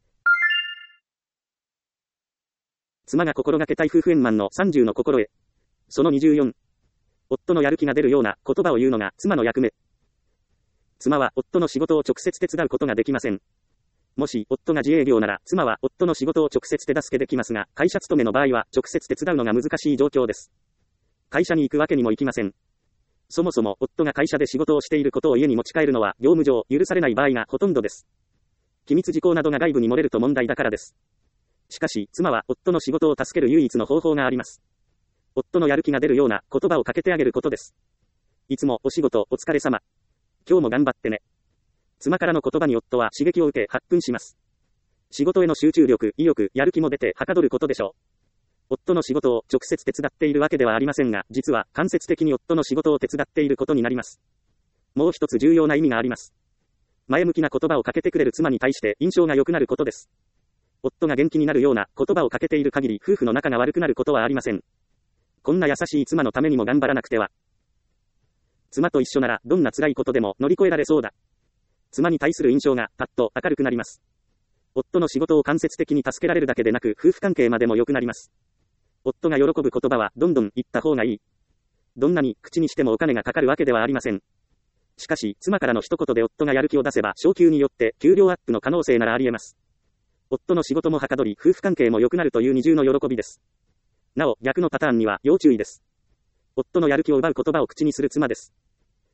妻が心がけたい夫婦円満の30の心得。その24。夫のやる気が出るような言葉を言うのが妻の役目。妻は夫の仕事を直接手伝うことができません。もし夫が自営業なら妻は夫の仕事を直接手助けできますが、会社勤めの場合は直接手伝うのが難しい状況です。会社に行くわけにもいきません。そもそも夫が会社で仕事をしていることを家に持ち帰るのは業務上許されない場合がほとんどです。機密事項などが外部に漏れると問題だからです。しかし妻は夫の仕事を助ける唯一の方法があります。夫のやる気が出るような言葉をかけてあげることです。いつもお仕事お疲れ様。今日も頑張ってね。妻からの言葉に夫は刺激を受け発奮します。仕事への集中力、意欲、やる気も出てはかどることでしょう。夫の仕事を直接手伝っているわけではありませんが、実は間接的に夫の仕事を手伝っていることになります。もう一つ重要な意味があります。前向きな言葉をかけてくれる妻に対して印象が良くなることです。夫が元気になるような言葉をかけている限り夫婦の仲が悪くなることはありません。こんな優しい妻のためにも頑張らなくては。妻と一緒ならどんな辛いことでも乗り越えられそうだ。妻に対する印象がパッと明るくなります。夫の仕事を間接的に助けられるだけでなく夫婦関係までも良くなります。夫が喜ぶ言葉はどんどん言った方がいい。どんなに口にしてもお金がかかるわけではありません。しかし妻からの一言で夫がやる気を出せば昇給によって給料アップの可能性ならあり得ます。夫の仕事もはかどり夫婦関係も良くなるという二重の喜びです。なお逆のパターンには要注意です。夫のやる気を奪う言葉を口にする妻です。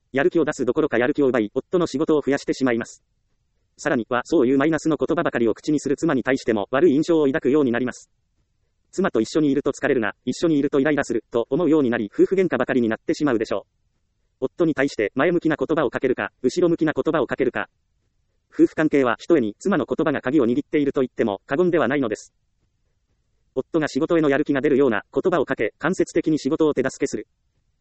やる気を出すどころかやる気を奪い、夫の仕事を増やしてしまいます。さらには、そういうマイナスの言葉ばかりを口にする妻に対しても悪い印象を抱くようになります。妻と一緒にいると疲れるな、一緒にいるとイライラする、と思うようになり、夫婦喧嘩ばかりになってしまうでしょう。夫に対して前向きな言葉をかけるか、後ろ向きな言葉をかけるか。夫婦関係はひとえに妻の言葉が鍵を握っていると言っても過言ではないのです。夫が仕事へのやる気が出るような言葉をかけ、間接的に仕事を手助けする。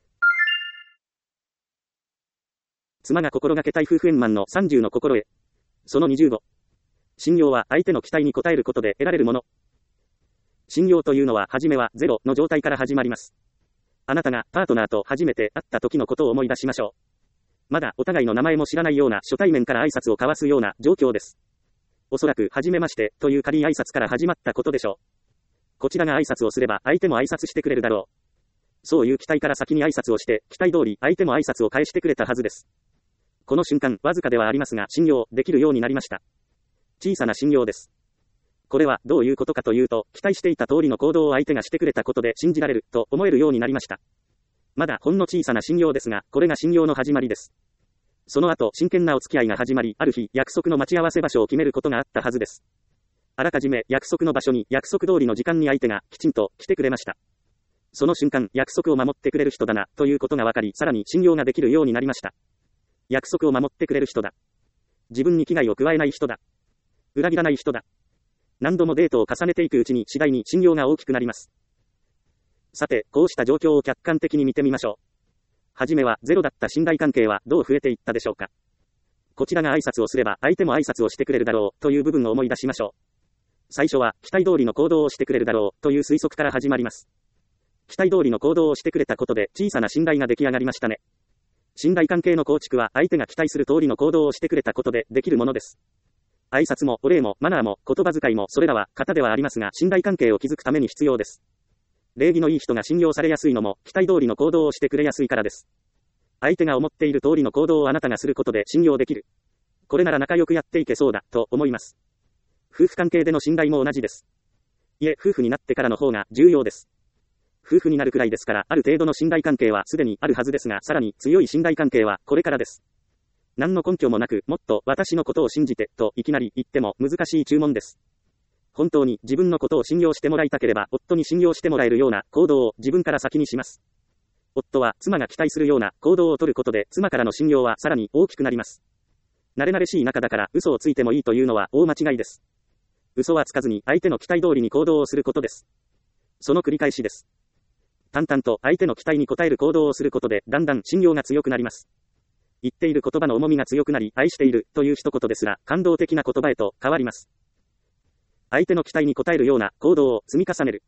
妻が心がけたい夫婦円満の30の心得。その25。信用は相手の期待に応えることで得られるもの。信用というのは初めはゼロの状態から始まります。あなたがパートナーと初めて会った時のことを思い出しましょう。まだお互いの名前も知らないような初対面から挨拶を交わすような状況です。おそらく初めましてという軽い挨拶から始まったことでしょう。こちらが挨拶をすれば相手も挨拶してくれるだろう。そういう期待から先に挨拶をして、期待通り相手も挨拶を返してくれたはずです。この瞬間、わずかではありますが信用できるようになりました。小さな信用です。これはどういうことかというと、期待していた通りの行動を相手がしてくれたことで信じられると思えるようになりました。まだほんの小さな信用ですが、これが信用の始まりです。その後、真剣なお付き合いが始まり、ある日、約束の待ち合わせ場所を決めることがあったはずです。あらかじめ約束の場所に約束通りの時間に相手がきちんと来てくれました。その瞬間、約束を守ってくれる人だなということが分かり、さらに信用ができるようになりました。約束を守ってくれる人だ。自分に危害を加えない人だ。裏切らない人だ。何度もデートを重ねていくうちに次第に信用が大きくなります。さて、こうした状況を客観的に見てみましょう。はじめはゼロだった信頼関係はどう増えていったでしょうか。こちらが挨拶をすれば相手も挨拶をしてくれるだろうという部分を思い出しましょう。最初は期待通りの行動をしてくれるだろうという推測から始まります。期待通りの行動をしてくれたことで小さな信頼が出来上がりましたね。信頼関係の構築は相手が期待する通りの行動をしてくれたことでできるものです。挨拶もお礼もマナーも言葉遣いもそれらは型ではありますが信頼関係を築くために必要です。礼儀のいい人が信用されやすいのも期待通りの行動をしてくれやすいからです。相手が思っている通りの行動をあなたがすることで信用できる。これなら仲良くやっていけそうだと思います。夫婦関係での信頼も同じです。いえ、夫婦になってからの方が重要です。夫婦になるくらいですからある程度の信頼関係はすでにあるはずですが、さらに強い信頼関係はこれからです。何の根拠もなく、もっと私のことを信じてといきなり言っても難しい注文です。本当に自分のことを信用してもらいたければ、夫に信用してもらえるような行動を自分から先にします。夫は妻が期待するような行動を取ることで、妻からの信用はさらに大きくなります。慣れ慣れしい仲だから嘘をついてもいいというのは大間違いです。嘘はつかずに相手の期待通りに行動をすることです。その繰り返しです。淡々と相手の期待に応える行動をすることで、だんだん信用が強くなります。言っている言葉の重みが強くなり、愛しているという一言ですら感動的な言葉へと変わります。相手の期待に応えるような行動を積み重ねる。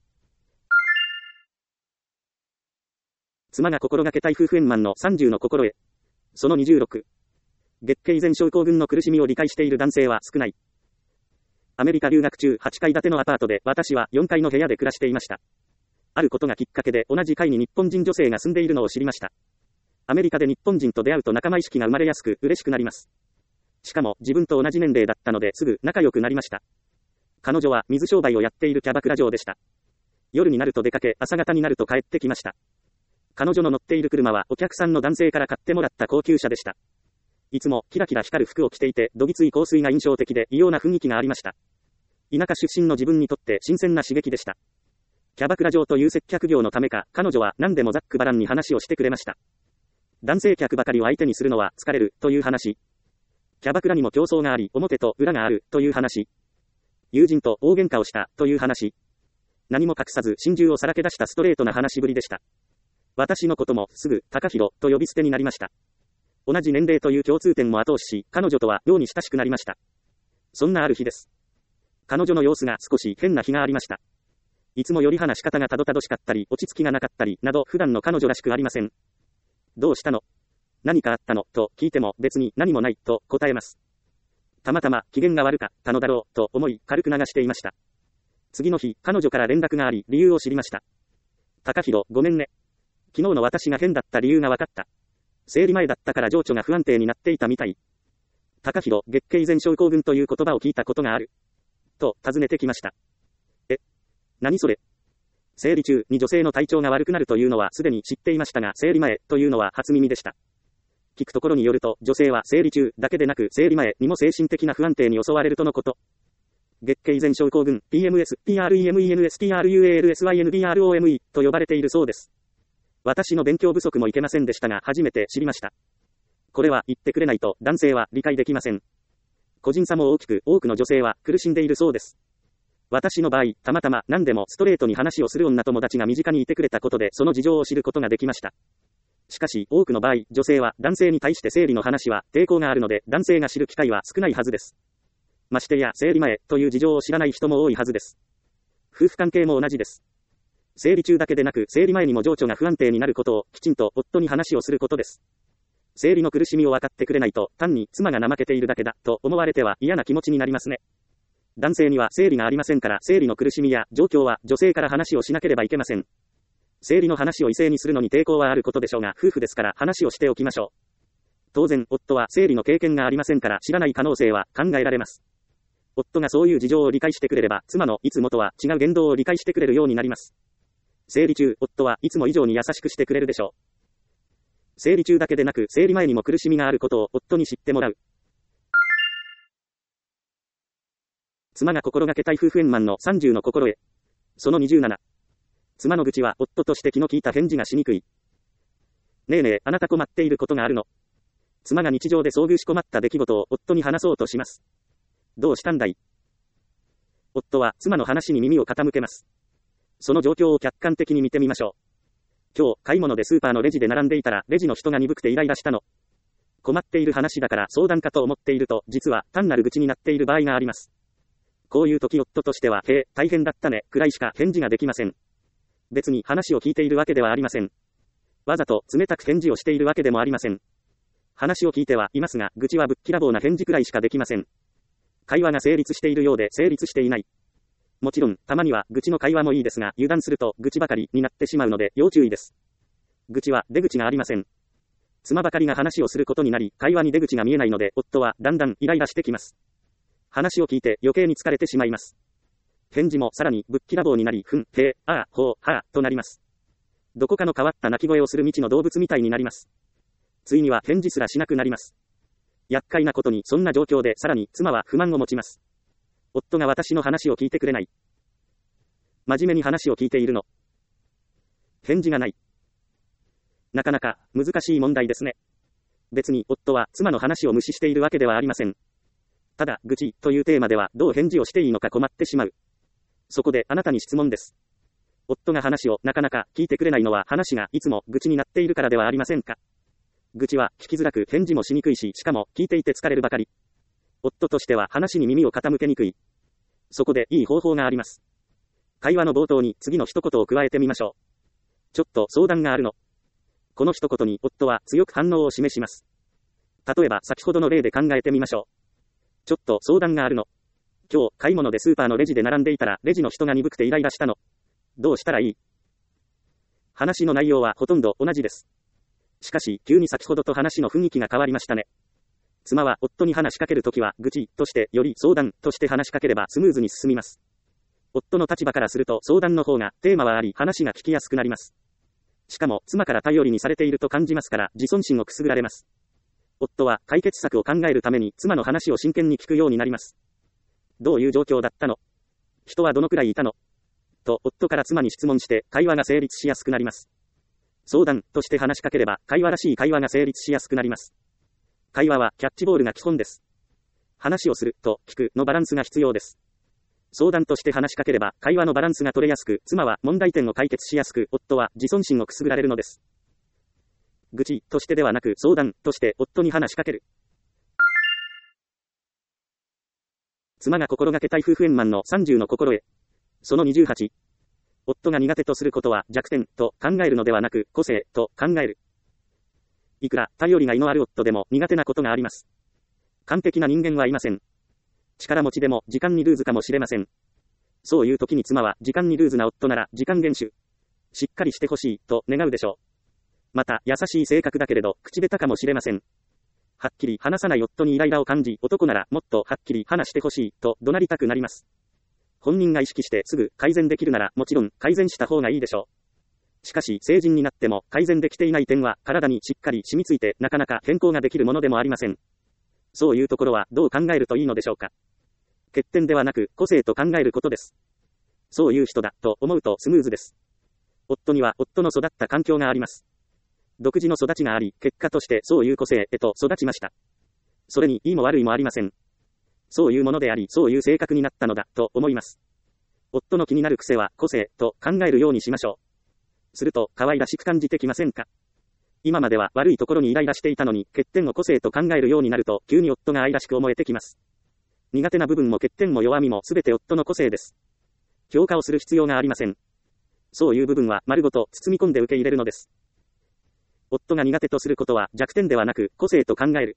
妻が心がけたい夫婦円満の30の心得。その26。月経前症候群の苦しみを理解している男性は少ない。アメリカ留学中8階建てのアパートで私は4階の部屋で暮らしていました。あることがきっかけで同じ階に日本人女性が住んでいるのを知りました。アメリカで日本人と出会うと仲間意識が生まれやすく嬉しくなります。しかも自分と同じ年齢だったのですぐ仲良くなりました。彼女は水商売をやっているキャバクラ嬢でした。夜になると出かけ、朝方になると帰ってきました。彼女の乗っている車はお客さんの男性から買ってもらった高級車でした。いつもキラキラ光る服を着ていて、どぎつい香水が印象的で異様な雰囲気がありました。田舎出身の自分にとって新鮮な刺激でした。キャバクラ嬢という接客業のためか、彼女は何でもざっくばらんに話をしてくれました。男性客ばかりを相手にするのは疲れるという話。キャバクラにも競争があり、表と裏があるという話。友人と大喧嘩をしたという話。何も隠さず心中をさらけ出したストレートな話ぶりでした。私のこともすぐ高弘と呼び捨てになりました。同じ年齢という共通点も後押しし、彼女とは妙に親しくなりました。そんなある日です。彼女の様子が少し変な日がありました。いつもより話し方がたどたどしかったり、落ち着きがなかったりなど普段の彼女らしくありません。どうしたの？何かあったのと聞いても別に何もないと答えます。たまたま機嫌が悪かったのだろうと思い軽く流していました。次の日、彼女から連絡があり理由を知りました。高弘、ごめんね。昨日の私が変だった理由が分かった。生理前だったから情緒が不安定になっていたみたい。高弘、月経前症候群という言葉を聞いたことがある。と尋ねてきました。何それ？生理中に女性の体調が悪くなるというのはすでに知っていましたが、生理前というのは初耳でした。 聞くところによると、女性は生理中だけでなく生理前にも精神的な不安定に襲われるとのこと。月経前症候群、PMS、PREMENS、PRUALSYNDROME と呼ばれているそうです。私の勉強不足もいけませんでしたが、初めて知りました。これは言ってくれないと男性は理解できません。個人差も大きく、多くの女性は苦しんでいるそうです。私の場合、たまたま何でもストレートに話をする女友達が身近にいてくれたことでその事情を知ることができました。しかし、多くの場合、女性は男性に対して生理の話は抵抗があるので、男性が知る機会は少ないはずです。ましてや生理前という事情を知らない人も多いはずです。夫婦関係も同じです。生理中だけでなく生理前にも情緒が不安定になることをきちんと夫に話をすることです。生理の苦しみを分かってくれないと単に妻が怠けているだけだと思われては嫌な気持ちになりますね。男性には生理がありませんから生理の苦しみや状況は女性から話をしなければいけません。生理の話を異性にするのに抵抗はあることでしょうが、夫婦ですから話をしておきましょう。当然、夫は生理の経験がありませんから知らない可能性は考えられます。夫がそういう事情を理解してくれれば、妻のいつもとは違う言動を理解してくれるようになります。生理中、夫はいつも以上に優しくしてくれるでしょう。生理中だけでなく、生理前にも苦しみがあることを夫に知ってもらう。妻が心がけたい夫婦円満の30の心得。その27。妻の愚痴は夫として気の利いた返事がしにくい。ねえねえ、あなた困っていることがあるの？妻が日常で遭遇し困った出来事を夫に話そうとします。どうしたんだい？夫は妻の話に耳を傾けます。その状況を客観的に見てみましょう。今日、買い物でスーパーのレジで並んでいたら、レジの人が鈍くてイライラしたの。困っている話だから相談かと思っていると、実は単なる愚痴になっている場合があります。こういう時夫としては、へえ、大変だったね、くらいしか返事ができません。別に話を聞いているわけではありません。わざと冷たく返事をしているわけでもありません。話を聞いてはいますが、愚痴はぶっきらぼうな返事くらいしかできません。会話が成立しているようで成立していない。もちろん、たまには愚痴の会話もいいですが、油断すると愚痴ばかりになってしまうので要注意です。愚痴は出口がありません。妻ばかりが話をすることになり、会話に出口が見えないので、夫はだんだんイライラしてきます。話を聞いて余計に疲れてしまいます。返事もさらにぶっきらぼうになり、ふん、へえ、ああ、ほう、はあ、となります。どこかの変わった鳴き声をする未知の動物みたいになります。ついには返事すらしなくなります。厄介なことにそんな状況でさらに妻は不満を持ちます。夫が私の話を聞いてくれない。真面目に話を聞いているの。返事がない。なかなか難しい問題ですね。別に夫は妻の話を無視しているわけではありません。ただ、愚痴というテーマではどう返事をしていいのか困ってしまう。そこであなたに質問です。夫が話をなかなか聞いてくれないのは話がいつも愚痴になっているからではありませんか。愚痴は聞きづらく返事もしにくいし、しかも聞いていて疲れるばかり。夫としては話に耳を傾けにくい。そこでいい方法があります。会話の冒頭に次の一言を加えてみましょう。ちょっと相談があるの。この一言に夫は強く反応を示します。例えば先ほどの例で考えてみましょう。ちょっと相談があるの。今日買い物でスーパーのレジで並んでいたらレジの人が鈍くてイライラしたの。どうしたらいい？話の内容はほとんど同じです。しかし急に先ほどと話の雰囲気が変わりましたね。妻は夫に話しかけるときは愚痴としてより相談として話しかければスムーズに進みます。夫の立場からすると相談の方がテーマはあり話が聞きやすくなります。しかも妻から頼りにされていると感じますから自尊心をくすぐられます。夫は解決策を考えるために妻の話を真剣に聞くようになります。どういう状況だったの？人はどのくらいいたの？と夫から妻に質問して会話が成立しやすくなります。相談として話しかければ会話らしい会話が成立しやすくなります。会話はキャッチボールが基本です。話をすると聞くのバランスが必要です。相談として話しかければ会話のバランスが取れやすく、妻は問題点を解決しやすく、夫は自尊心をくすぐられるのです。愚痴としてではなく相談として夫に話しかける。妻が心がけたい夫婦円満の30の心得。その28。夫が苦手とすることは弱点と考えるのではなく個性と考える。いくら頼りがいのある夫でも苦手なことがあります。完璧な人間はいません。力持ちでも時間にルーズかもしれません。そういう時に妻は時間にルーズな夫なら時間厳守。しっかりしてほしいと願うでしょう。また優しい性格だけれど口下手かもしれません。はっきり話さない夫にイライラを感じ、男ならもっとはっきり話してほしいと怒鳴りたくなります。本人が意識してすぐ改善できるならもちろん改善した方がいいでしょう。 しかし、成人になっても改善できていない点は体にしっかり染みついてなかなか変更ができるものでもありません。そういうところはどう考えるといいのでしょうか。欠点ではなく個性と考えることです。そういう人だと思うとスムーズです。夫には夫の育った環境があります。独自の育ちがあり、結果としてそういう個性へと育ちました。それにいいも悪いもありません。そういうものであり、そういう性格になったのだと思います。夫の気になる癖は個性と考えるようにしましょう。すると可愛らしく感じてきませんか。今までは悪いところにイライラしていたのに、欠点を個性と考えるようになると、急に夫が愛らしく思えてきます。苦手な部分も欠点も弱みもすべて夫の個性です。評価をする必要がありません。そういう部分は丸ごと包み込んで受け入れるのです。夫が苦手とすることは弱点ではなく個性と考える。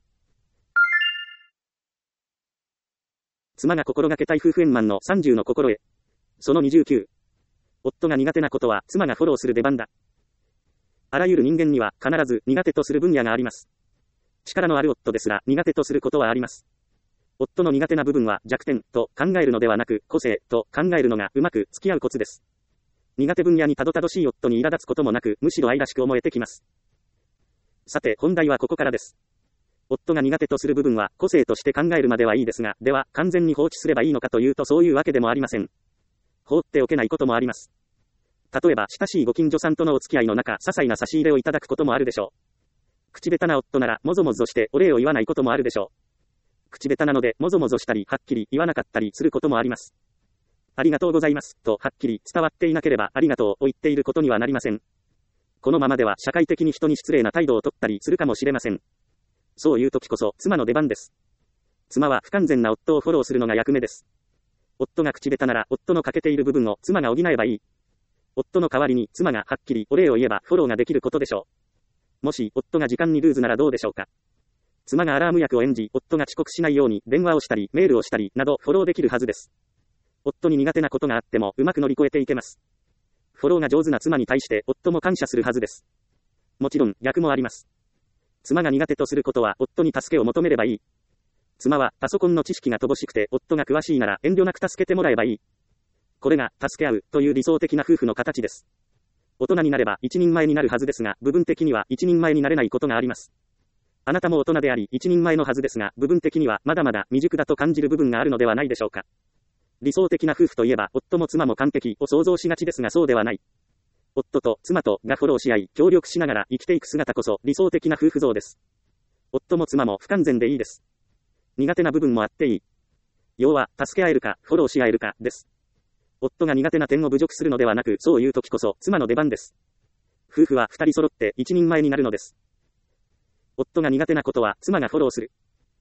妻が心がけたい夫婦円満の30の心得。その29。夫が苦手なことは妻がフォローする出番だ。あらゆる人間には必ず苦手とする分野があります。力のある夫ですら苦手とすることはあります。夫の苦手な部分は弱点と考えるのではなく個性と考えるのがうまく付き合うコツです。苦手分野にたどたどしい夫に苛立つこともなく、むしろ愛らしく思えてきます。さて本題はここからです。夫が苦手とする部分は個性として考えるまではいいですが、では完全に放置すればいいのかというとそういうわけでもありません。放っておけないこともあります。例えば親しいご近所さんとのお付き合いの中、些細な差し入れをいただくこともあるでしょう。口下手な夫ならもぞもぞしてお礼を言わないこともあるでしょう。口下手なのでもぞもぞしたりはっきり言わなかったりすることもあります。ありがとうございますとはっきり伝わっていなければありがとうを言っていることにはなりません。このままでは社会的に人に失礼な態度をとったりするかもしれません。そういう時こそ妻の出番です。妻は不完全な夫をフォローするのが役目です。夫が口下手なら夫の欠けている部分を妻が補えばいい。夫の代わりに妻がはっきりお礼を言えばフォローができることでしょう。もし夫が時間にルーズならどうでしょうか。妻がアラーム役を演じ、夫が遅刻しないように電話をしたりメールをしたりなどフォローできるはずです。夫に苦手なことがあってもうまく乗り越えていけます。フォローが上手な妻に対して夫も感謝するはずです。もちろん逆もあります。妻が苦手とすることは夫に助けを求めればいい。妻はパソコンの知識が乏しくて夫が詳しいなら遠慮なく助けてもらえばいい。これが助け合うという理想的な夫婦の形です。大人になれば一人前になるはずですが、部分的には一人前になれないことがあります。あなたも大人であり一人前のはずですが、部分的にはまだまだ未熟だと感じる部分があるのではないでしょうか。理想的な夫婦といえば夫も妻も完璧を想像しがちですが、そうではない。夫と妻とがフォローし合い協力しながら生きていく姿こそ理想的な夫婦像です。夫も妻も不完全でいいです。苦手な部分もあっていい。要は助け合えるかフォローし合えるかです。夫が苦手な点を侮辱するのではなく、そういう時こそ妻の出番です。夫婦は二人揃って一人前になるのです。夫が苦手なことは妻がフォローする。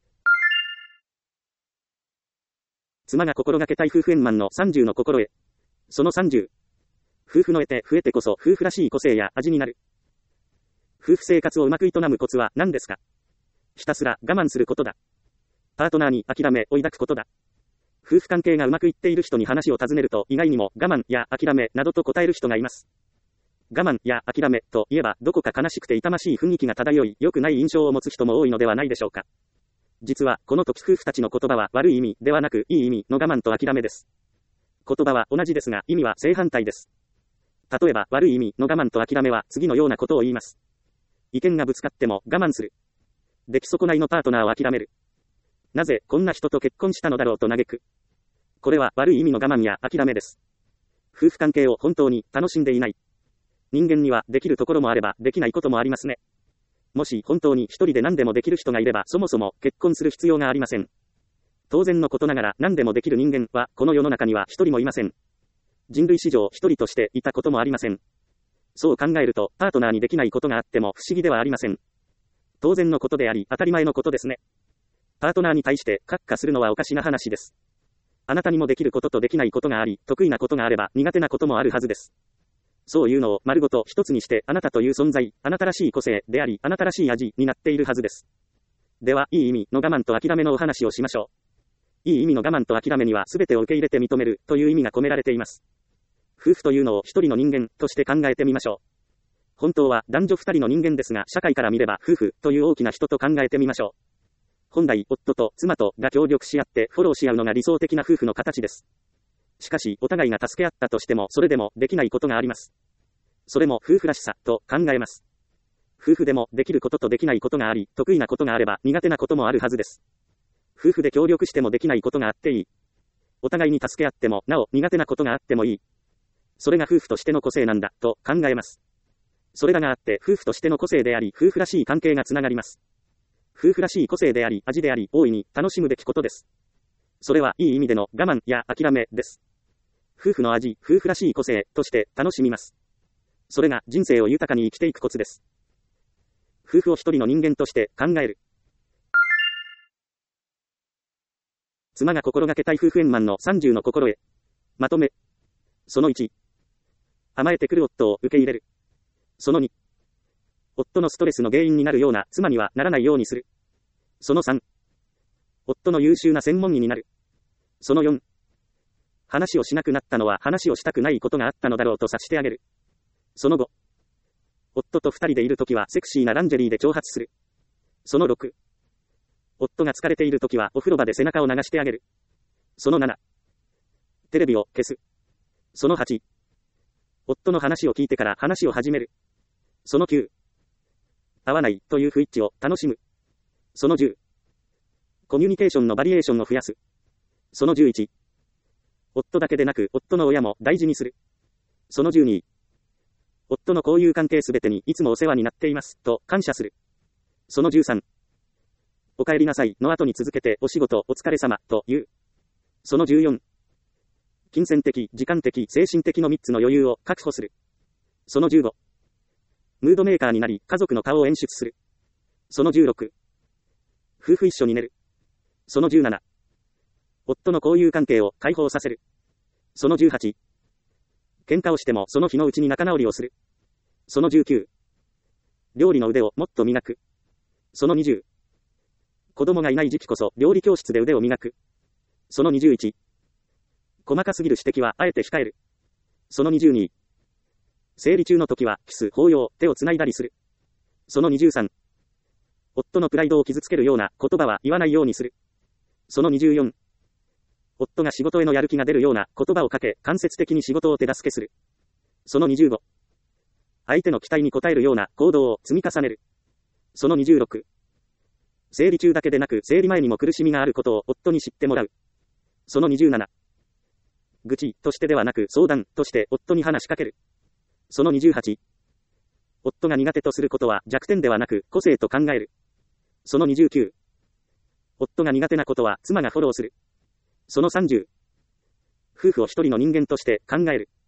妻が心がけたい夫婦円満の30の心得。その30。夫婦の得て増えてこそ夫婦らしい個性や味になる。夫婦生活をうまく営むコツは何ですか。ひたすら我慢することだ。パートナーに諦めを抱くことだ。夫婦関係がうまくいっている人に話を尋ねると意外にも我慢や諦めなどと答える人がいます。我慢や諦めといえばどこか悲しくて痛ましい雰囲気が漂い良くない印象を持つ人も多いのではないでしょうか。実はこの時夫婦たちの言葉は悪い意味ではなくいい意味の我慢と諦めです。言葉は同じですが意味は正反対です。例えば悪い意味の我慢と諦めは次のようなことを言います。意見がぶつかっても我慢する。出来損ないのパートナーを諦める。なぜこんな人と結婚したのだろうと嘆く。これは悪い意味の我慢や諦めです。夫婦関係を本当に楽しんでいない。人間にはできるところもあればできないこともありますね。もし本当に一人で何でもできる人がいればそもそも結婚する必要がありません。当然のことながら何でもできる人間はこの世の中には一人もいません。人類史上一人としていたこともありません。そう考えるとパートナーにできないことがあっても不思議ではありません。当然のことであり当たり前のことですね。パートナーに対して閣下するのはおかしな話です。あなたにもできることとできないことがあり、得意なことがあれば苦手なこともあるはずです。そういうのを丸ごと一つにしてあなたという存在、あなたらしい個性であり、あなたらしい味になっているはずです。では、いい意味の我慢と諦めのお話をしましょう。いい意味の我慢と諦めには全てを受け入れて認めるという意味が込められています。夫婦というのを一人の人間として考えてみましょう。本当は男女二人の人間ですが、社会から見れば夫婦という大きな人と考えてみましょう。本来、夫と妻とが協力し合ってフォローし合うのが理想的な夫婦の形です。しかし、お互いが助け合ったとしても、それでもできないことがあります。 それも夫婦らしさと考えます。夫婦でもできることとできないことがあり、得意なことがあれば苦手なこともあるはずです。夫婦で協力してもできないことがあっていい。お互いに助け合ってもなお苦手なことがあってもいい。それが夫婦としての個性なんだと考えます。それらがあって夫婦としての個性であり、夫婦らしい関係がつながります。夫婦らしい個性であり、味であり、大いに楽しむべきことです。それはいい意味での我慢や諦めです。夫婦の味、夫婦らしい個性として楽しみます。それが人生を豊かに生きていくコツです。夫婦を一人の人間として考える。妻が心がけたい夫婦円満の30の心得。まとめ。その1。甘えてくる夫を受け入れる。その2。夫のストレスの原因になるような妻にはならないようにする。その3。夫の優秀な専門医になる。その4。話をしなくなったのは話をしたくないことがあったのだろうと察してあげる。その5。夫と二人でいるときはセクシーなランジェリーで挑発する。その6。夫が疲れているときはお風呂場で背中を流してあげる。その7。テレビを消す。その8。夫の話を聞いてから話を始める。その9。合わないという不一致を楽しむ。その10。コミュニケーションのバリエーションを増やす。その11。夫だけでなく夫の親も大事にする。その12。夫の交友関係すべてにいつもお世話になっていますと感謝する。その13。お帰りなさいの後に続けてお仕事お疲れ様と言う。その14。金銭的、時間的、精神的の3つの余裕を確保する。その15。ムードメーカーになり家族の顔を演出する。その16。夫婦一緒に寝る。その17。夫の交友関係を解放させる。その18。喧嘩をしてもその日のうちに仲直りをする。その19。料理の腕をもっと磨く。その20。子供がいない時期こそ料理教室で腕を磨く。その21。細かすぎる指摘はあえて控える。その22。生理中の時はキス、抱擁、手をつないだりする。その23。夫のプライドを傷つけるような言葉は言わないようにする。その24。夫が仕事へのやる気が出るような言葉をかけ、間接的に仕事を手助けする。その25。相手の期待に応えるような行動を積み重ねる。その26。生理中だけでなく生理前にも苦しみがあることを夫に知ってもらう。その27。愚痴としてではなく相談として夫に話しかける。その28。夫が苦手とすることは弱点ではなく個性と考える。その29。夫が苦手なことは妻がフォローする。その30。夫婦を一人の人間として考える。